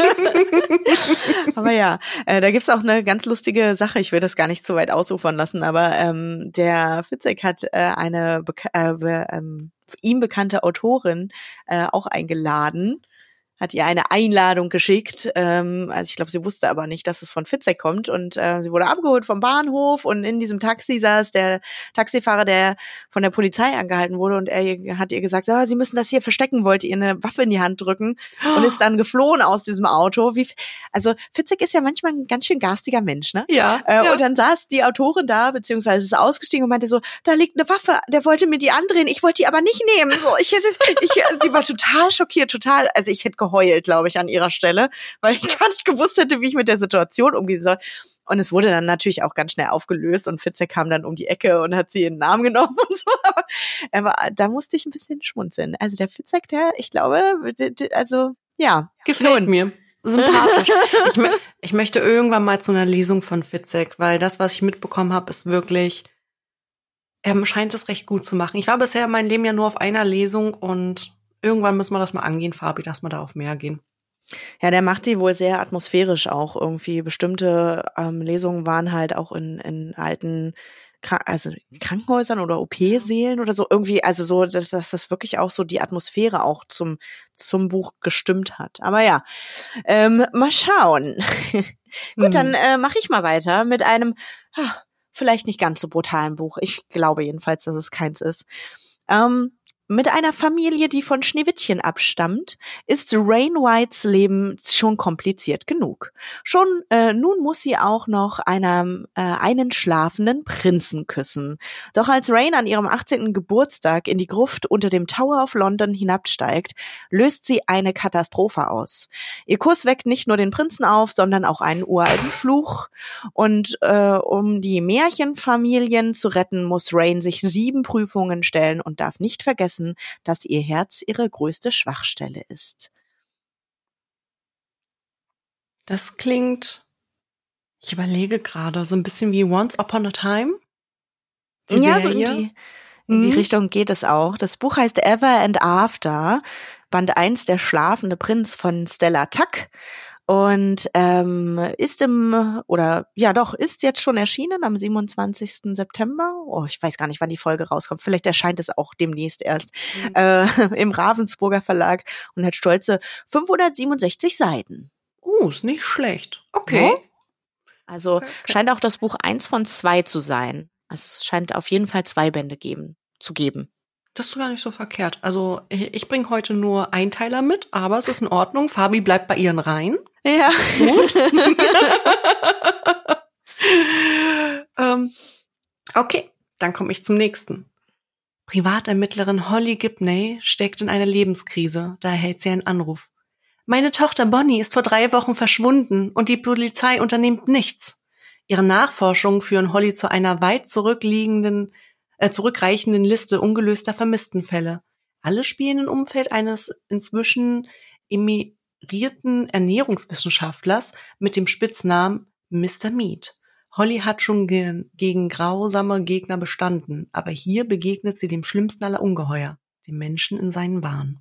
Aber ja, da gibt's auch eine ganz lustige Sache. Ich will das gar nicht zu weit ausufern lassen, aber der Fitzek hat eine ihm bekannte Autorin auch eingeladen, hat ihr eine Einladung geschickt. Also ich glaube, sie wusste aber nicht, dass es von Fitzek kommt. Und sie wurde abgeholt vom Bahnhof und in diesem Taxi saß der Taxifahrer, der von der Polizei angehalten wurde. Und er hat ihr gesagt, sie müssen das hier verstecken, wollte ihr eine Waffe in die Hand drücken und ist dann geflohen aus diesem Auto. Also Fitzek ist ja manchmal ein ganz schön garstiger Mensch, ne? Ja. Und dann saß die Autorin da, beziehungsweise ist ausgestiegen und meinte so, da liegt eine Waffe, der wollte mir die andrehen, ich wollte die aber nicht nehmen. So, sie war total schockiert, also ich hätte geheult, glaube ich, an ihrer Stelle, weil ich gar nicht gewusst hätte, wie ich mit der Situation umgehen soll. Und es wurde dann natürlich auch ganz schnell aufgelöst und Fitzek kam dann um die Ecke und hat sie in den Arm genommen und so. Aber da musste ich ein bisschen schmunzeln. Also der Fitzek, ich glaube, also ja. Gefällt mir. Sympathisch. Ich möchte irgendwann mal zu einer Lesung von Fitzek, weil das, was ich mitbekommen habe, ist wirklich, er scheint es recht gut zu machen. Ich war bisher mein Leben ja nur auf einer Lesung und irgendwann müssen wir das mal angehen, Fabi, dass wir da auf mehr gehen. Ja, der macht die wohl sehr atmosphärisch auch irgendwie. Bestimmte Lesungen waren halt auch in alten also Krankenhäusern oder OP-Sälen oder so irgendwie, also so, dass das wirklich auch so die Atmosphäre auch zum Buch gestimmt hat. Aber ja, mal schauen. Gut, dann mache ich mal weiter mit einem vielleicht nicht ganz so brutalen Buch. Ich glaube jedenfalls, dass es keins ist. Mit einer Familie, die von Schneewittchen abstammt, ist Rain Whites Leben schon kompliziert genug. Schon nun muss sie auch noch einen schlafenden Prinzen küssen. Doch als Rain an ihrem 18. Geburtstag in die Gruft unter dem Tower of London hinabsteigt, löst sie eine Katastrophe aus. Ihr Kuss weckt nicht nur den Prinzen auf, sondern auch einen uralten Fluch. Und um die Märchenfamilien zu retten, muss Rain sich 7 Prüfungen stellen und darf nicht vergessen, dass ihr Herz ihre größte Schwachstelle ist. Das klingt, ich überlege gerade, so ein bisschen wie Once Upon a Time. Ja, so in die Richtung geht es auch. Das Buch heißt Ever and After, Band 1, Der schlafende Prinz von Stella Tuck. Und ist jetzt schon erschienen am 27. September. Oh, ich weiß gar nicht, wann die Folge rauskommt. Vielleicht erscheint es auch demnächst erst im Ravensburger Verlag und hat stolze 567 Seiten. Ist nicht schlecht. Okay. Ja? Also scheint auch das Buch 1 von 2 zu sein. Also es scheint auf jeden Fall 2 Bände zu geben. Das ist gar nicht so verkehrt. Also ich bringe heute nur Einteiler mit, aber es ist in Ordnung. Fabi bleibt bei ihren Reihen. Ja. Gut. Okay, dann komme ich zum nächsten. Privatermittlerin Holly Gibney steckt in einer Lebenskrise. Da erhält sie einen Anruf. Meine Tochter Bonnie ist vor 3 Wochen verschwunden und die Polizei unternimmt nichts. Ihre Nachforschungen führen Holly zu einer weit zurückreichenden Liste ungelöster Vermisstenfälle. Alle spielen im Umfeld eines inzwischen emirierten Ernährungswissenschaftlers mit dem Spitznamen Mr. Meat. Holly hat schon gegen grausame Gegner bestanden, aber hier begegnet sie dem schlimmsten aller Ungeheuer, dem Menschen in seinen Wahn.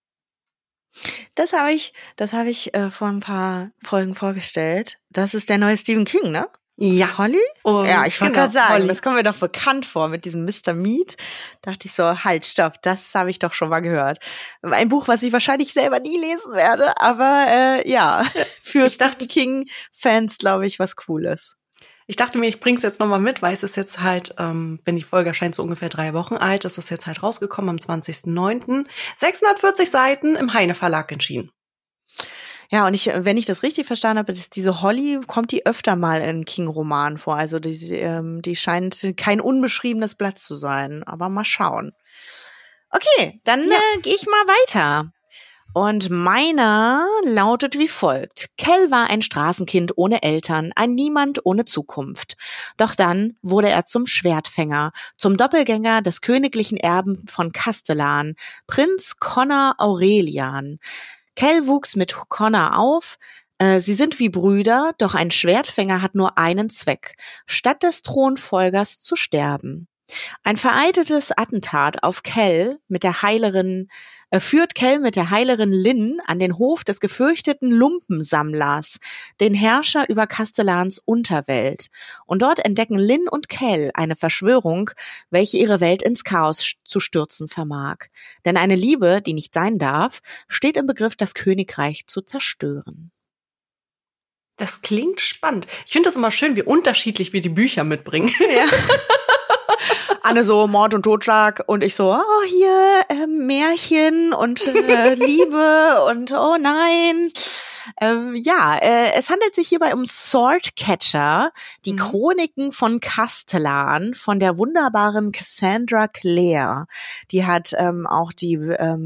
Das habe ich vor ein paar Folgen vorgestellt. Das ist der neue Stephen King, ne? Ja. Holly? Ja, ich wollte gerade sagen, Holly. Das kommt mir doch bekannt vor mit diesem Mr. Meat. Dachte ich so, halt, stopp, das habe ich doch schon mal gehört. Ein Buch, was ich wahrscheinlich selber nie lesen werde, aber für Stephen King-Fans, glaube ich, was Cooles. Ich dachte mir, ich bring's jetzt nochmal mit, weil es ist jetzt halt, wenn die Folge erscheint, so ungefähr 3 Wochen alt. Das ist jetzt halt rausgekommen am 20.09. 640 Seiten im Heine Verlag erschienen. Ja, und wenn ich das richtig verstanden habe, ist diese Holly, kommt die öfter mal in King-Romanen vor. Also die scheint kein unbeschriebenes Blatt zu sein. Aber mal schauen. Okay, dann gehe ich mal weiter. Und meiner lautet wie folgt. Kel war ein Straßenkind ohne Eltern, ein Niemand ohne Zukunft. Doch dann wurde er zum Schwertfänger, zum Doppelgänger des königlichen Erben von Castellan, Prinz Connor Aurelian. Kel wuchs mit Connor auf. Sie sind wie Brüder, doch ein Schwertfänger hat nur einen Zweck, statt des Thronfolgers zu sterben. Ein vereiteltes Attentat auf Kel führt Kel mit der Heilerin Lynn an den Hof des gefürchteten Lumpensammlers, den Herrscher über Castellans Unterwelt. Und dort entdecken Lynn und Kel eine Verschwörung, welche ihre Welt ins Chaos zu stürzen vermag. Denn eine Liebe, die nicht sein darf, steht im Begriff, das Königreich zu zerstören. Das klingt spannend. Ich finde das immer schön, wie unterschiedlich wir die Bücher mitbringen. Ja. Anne so Mord und Totschlag und ich so, hier Märchen und Liebe und oh nein. Es handelt sich hierbei um Swordcatcher, die Chroniken von Castellan von der wunderbaren Cassandra Clare. Die hat auch die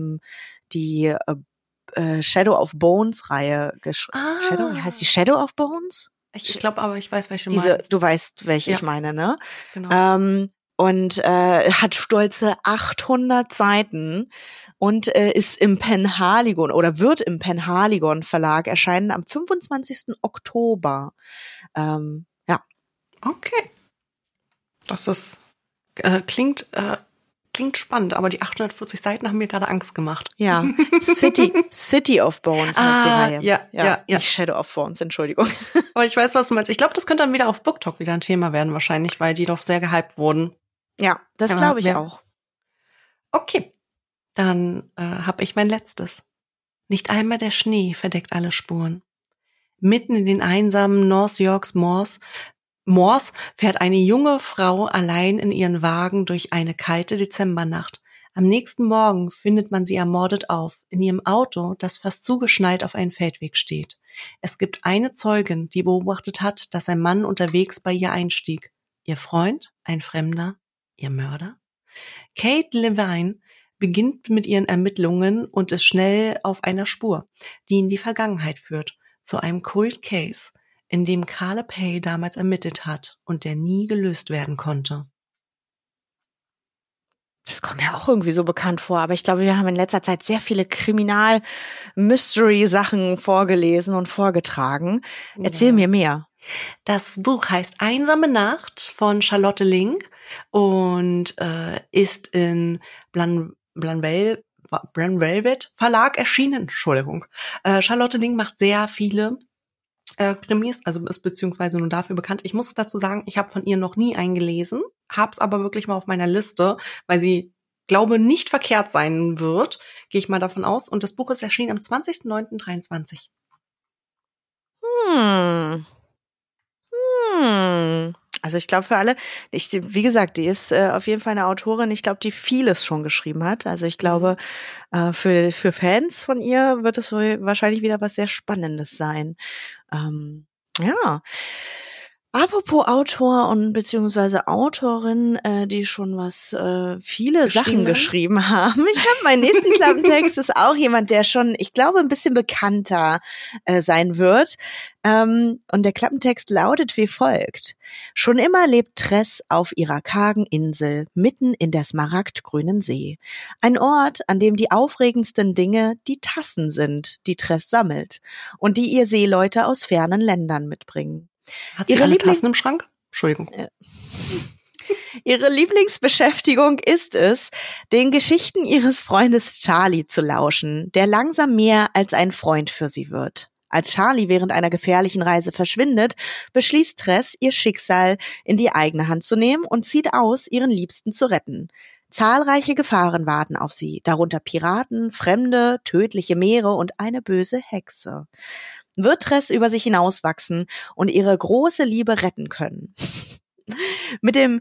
Shadow of Bones Reihe geschrieben. Heißt die Shadow of Bones? Ich glaube aber, ich weiß, welche du meinst. Du weißt, welche ich meine, ne? Genau. Und hat stolze 800 Seiten und ist im Penhaligon oder wird im Penhaligon Verlag erscheinen am 25. Oktober. Okay. Das ist klingt klingt spannend, aber die 840 Seiten haben mir gerade Angst gemacht. Ja, City of Bones heißt die Reihe. Ja. Nicht Shadow of Bones, Entschuldigung. Aber ich weiß, was du meinst. Ich glaube, das könnte dann wieder auf BookTok wieder ein Thema werden wahrscheinlich, weil die doch sehr gehypt wurden. Ja, das glaube ich auch. Okay, dann habe ich mein letztes. Nicht einmal der Schnee verdeckt alle Spuren. Mitten in den einsamen North Yorks Moors fährt eine junge Frau allein in ihren Wagen durch eine kalte Dezembernacht. Am nächsten Morgen findet man sie ermordet auf, in ihrem Auto, das fast zugeschneit auf einen Feldweg steht. Es gibt eine Zeugin, die beobachtet hat, dass ein Mann unterwegs bei ihr einstieg. Ihr Freund, ein Fremder, ihr Mörder? Kate Levine beginnt mit ihren Ermittlungen und ist schnell auf einer Spur, die in die Vergangenheit führt, zu einem Cold Case, in dem Caleb Hay damals ermittelt hat und der nie gelöst werden konnte. Das kommt mir auch irgendwie so bekannt vor, aber ich glaube, wir haben in letzter Zeit sehr viele Kriminal-Mystery-Sachen vorgelesen und vorgetragen. Erzähl mir mehr. Das Buch heißt Einsame Nacht von Charlotte Link und ist in Blanvelvet Verlag erschienen. Entschuldigung. Charlotte Link macht sehr viele Krimis, also ist beziehungsweise nur dafür bekannt. Ich muss dazu sagen, ich habe von ihr noch nie einen gelesen, hab's aber wirklich mal auf meiner Liste, weil sie, glaube, nicht verkehrt sein wird, gehe ich mal davon aus. Und das Buch ist erschienen am 20.09.23. Also ich glaube für alle, wie gesagt, die ist auf jeden Fall eine Autorin, ich glaube, die vieles schon geschrieben hat. Also ich glaube, für Fans von ihr wird es wahrscheinlich wieder was sehr Spannendes sein. Ja. Apropos Autor und beziehungsweise Autorin, die schon viele Sachen geschrieben haben. Ich habe meinen nächsten Klappentext, ist auch jemand, der schon, ich glaube, ein bisschen bekannter sein wird. Und der Klappentext lautet wie folgt. Schon immer lebt Tress auf ihrer kargen Insel, mitten in der smaragdgrünen See. Ein Ort, an dem die aufregendsten Dinge die Tassen sind, die Tress sammelt und die ihr Seeleute aus fernen Ländern mitbringen. Hat sie alle Tassen im Schrank? Entschuldigung. Ihre Lieblingsbeschäftigung ist es, den Geschichten ihres Freundes Charlie zu lauschen, der langsam mehr als ein Freund für sie wird. Als Charlie während einer gefährlichen Reise verschwindet, beschließt Tress, ihr Schicksal in die eigene Hand zu nehmen und zieht aus, ihren Liebsten zu retten. Zahlreiche Gefahren warten auf sie, darunter Piraten, Fremde, tödliche Meere und eine böse Hexe. Wird Tress über sich hinauswachsen und ihre große Liebe retten können. Mit dem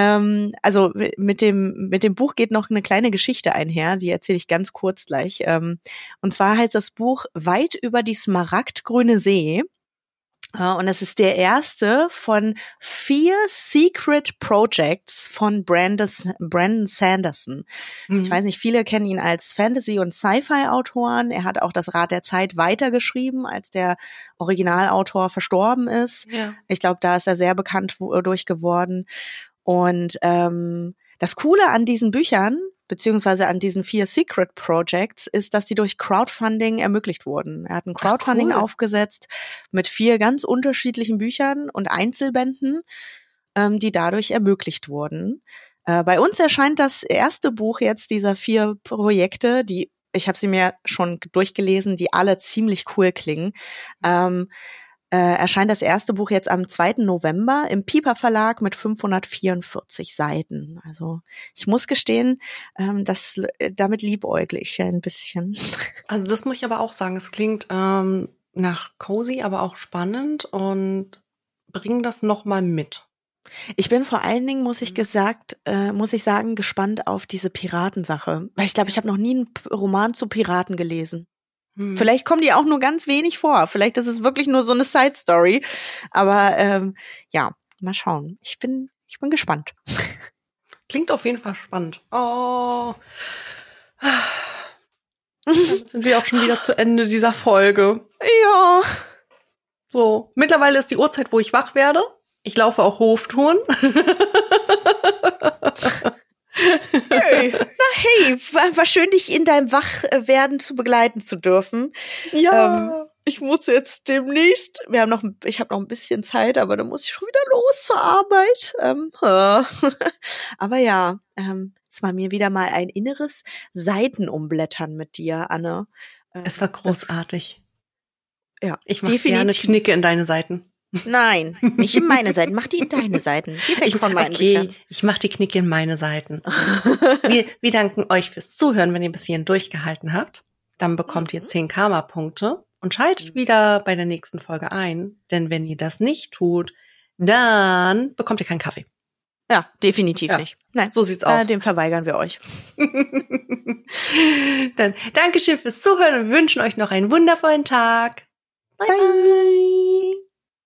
Buch geht noch eine kleine Geschichte einher, die erzähle ich ganz kurz gleich. Und zwar heißt das Buch Weit über die smaragdgrüne See. Und es ist der erste von 4 Secret Projects von Brandon Sanderson. Ich weiß nicht, viele kennen ihn als Fantasy- und Sci-Fi-Autoren. Er hat auch das Rad der Zeit weitergeschrieben, als der Originalautor verstorben ist. Ja. Ich glaube, da ist er sehr bekannt durch geworden. Und das Coole an diesen Büchern, beziehungsweise an diesen 4 Secret Projects, ist, dass die durch Crowdfunding ermöglicht wurden. Er hat ein Crowdfunding aufgesetzt mit 4 ganz unterschiedlichen Büchern und Einzelbänden, die dadurch ermöglicht wurden. Bei uns erscheint das erste Buch jetzt dieser 4 Projekte, ich habe sie mir schon durchgelesen, die alle ziemlich cool klingen. Erscheint das erste Buch jetzt am 2. November im Piper Verlag mit 544 Seiten. Also ich muss gestehen, damit liebäugle ich ja ein bisschen. Also das muss ich aber auch sagen, es klingt nach cozy, aber auch spannend und bring das nochmal mit. Ich bin vor allen Dingen, muss ich sagen, gespannt auf diese Piratensache. Weil ich glaube, ich habe noch nie einen Roman zu Piraten gelesen. Vielleicht kommen die auch nur ganz wenig vor. Vielleicht ist es wirklich nur so eine Side-Story. Aber ja, mal schauen. Ich bin gespannt. Klingt auf jeden Fall spannend. Oh. Damit sind wir auch schon wieder zu Ende dieser Folge. Ja. So, mittlerweile ist die Uhrzeit, wo ich wach werde. Ich laufe auch Hoftouren. Hey. Na hey, war schön, dich in deinem Wachwerden zu begleiten zu dürfen. Ja. Ich muss jetzt demnächst, ich habe noch ein bisschen Zeit, aber dann muss ich schon wieder los zur Arbeit. Aber ja, Es war mir wieder mal ein inneres Seitenumblättern mit dir, Anne. Es war großartig. Ja, ich mache gerne Knicke in deine Seiten. Nein, nicht in meine Seiten. Mach die in deine Seiten. Geh weg von meinen Büchern. Ich mache die Knicke in meine Seiten. Wir danken euch fürs Zuhören, wenn ihr bis hierhin durchgehalten habt. Dann bekommt ihr 10 Karma-Punkte und schaltet wieder bei der nächsten Folge ein. Denn wenn ihr das nicht tut, dann bekommt ihr keinen Kaffee. Ja, definitiv nicht. Nein, so sieht's aus. Dem verweigern wir euch. Dann Dankeschön fürs Zuhören und wir wünschen euch noch einen wundervollen Tag. Bye. Bye.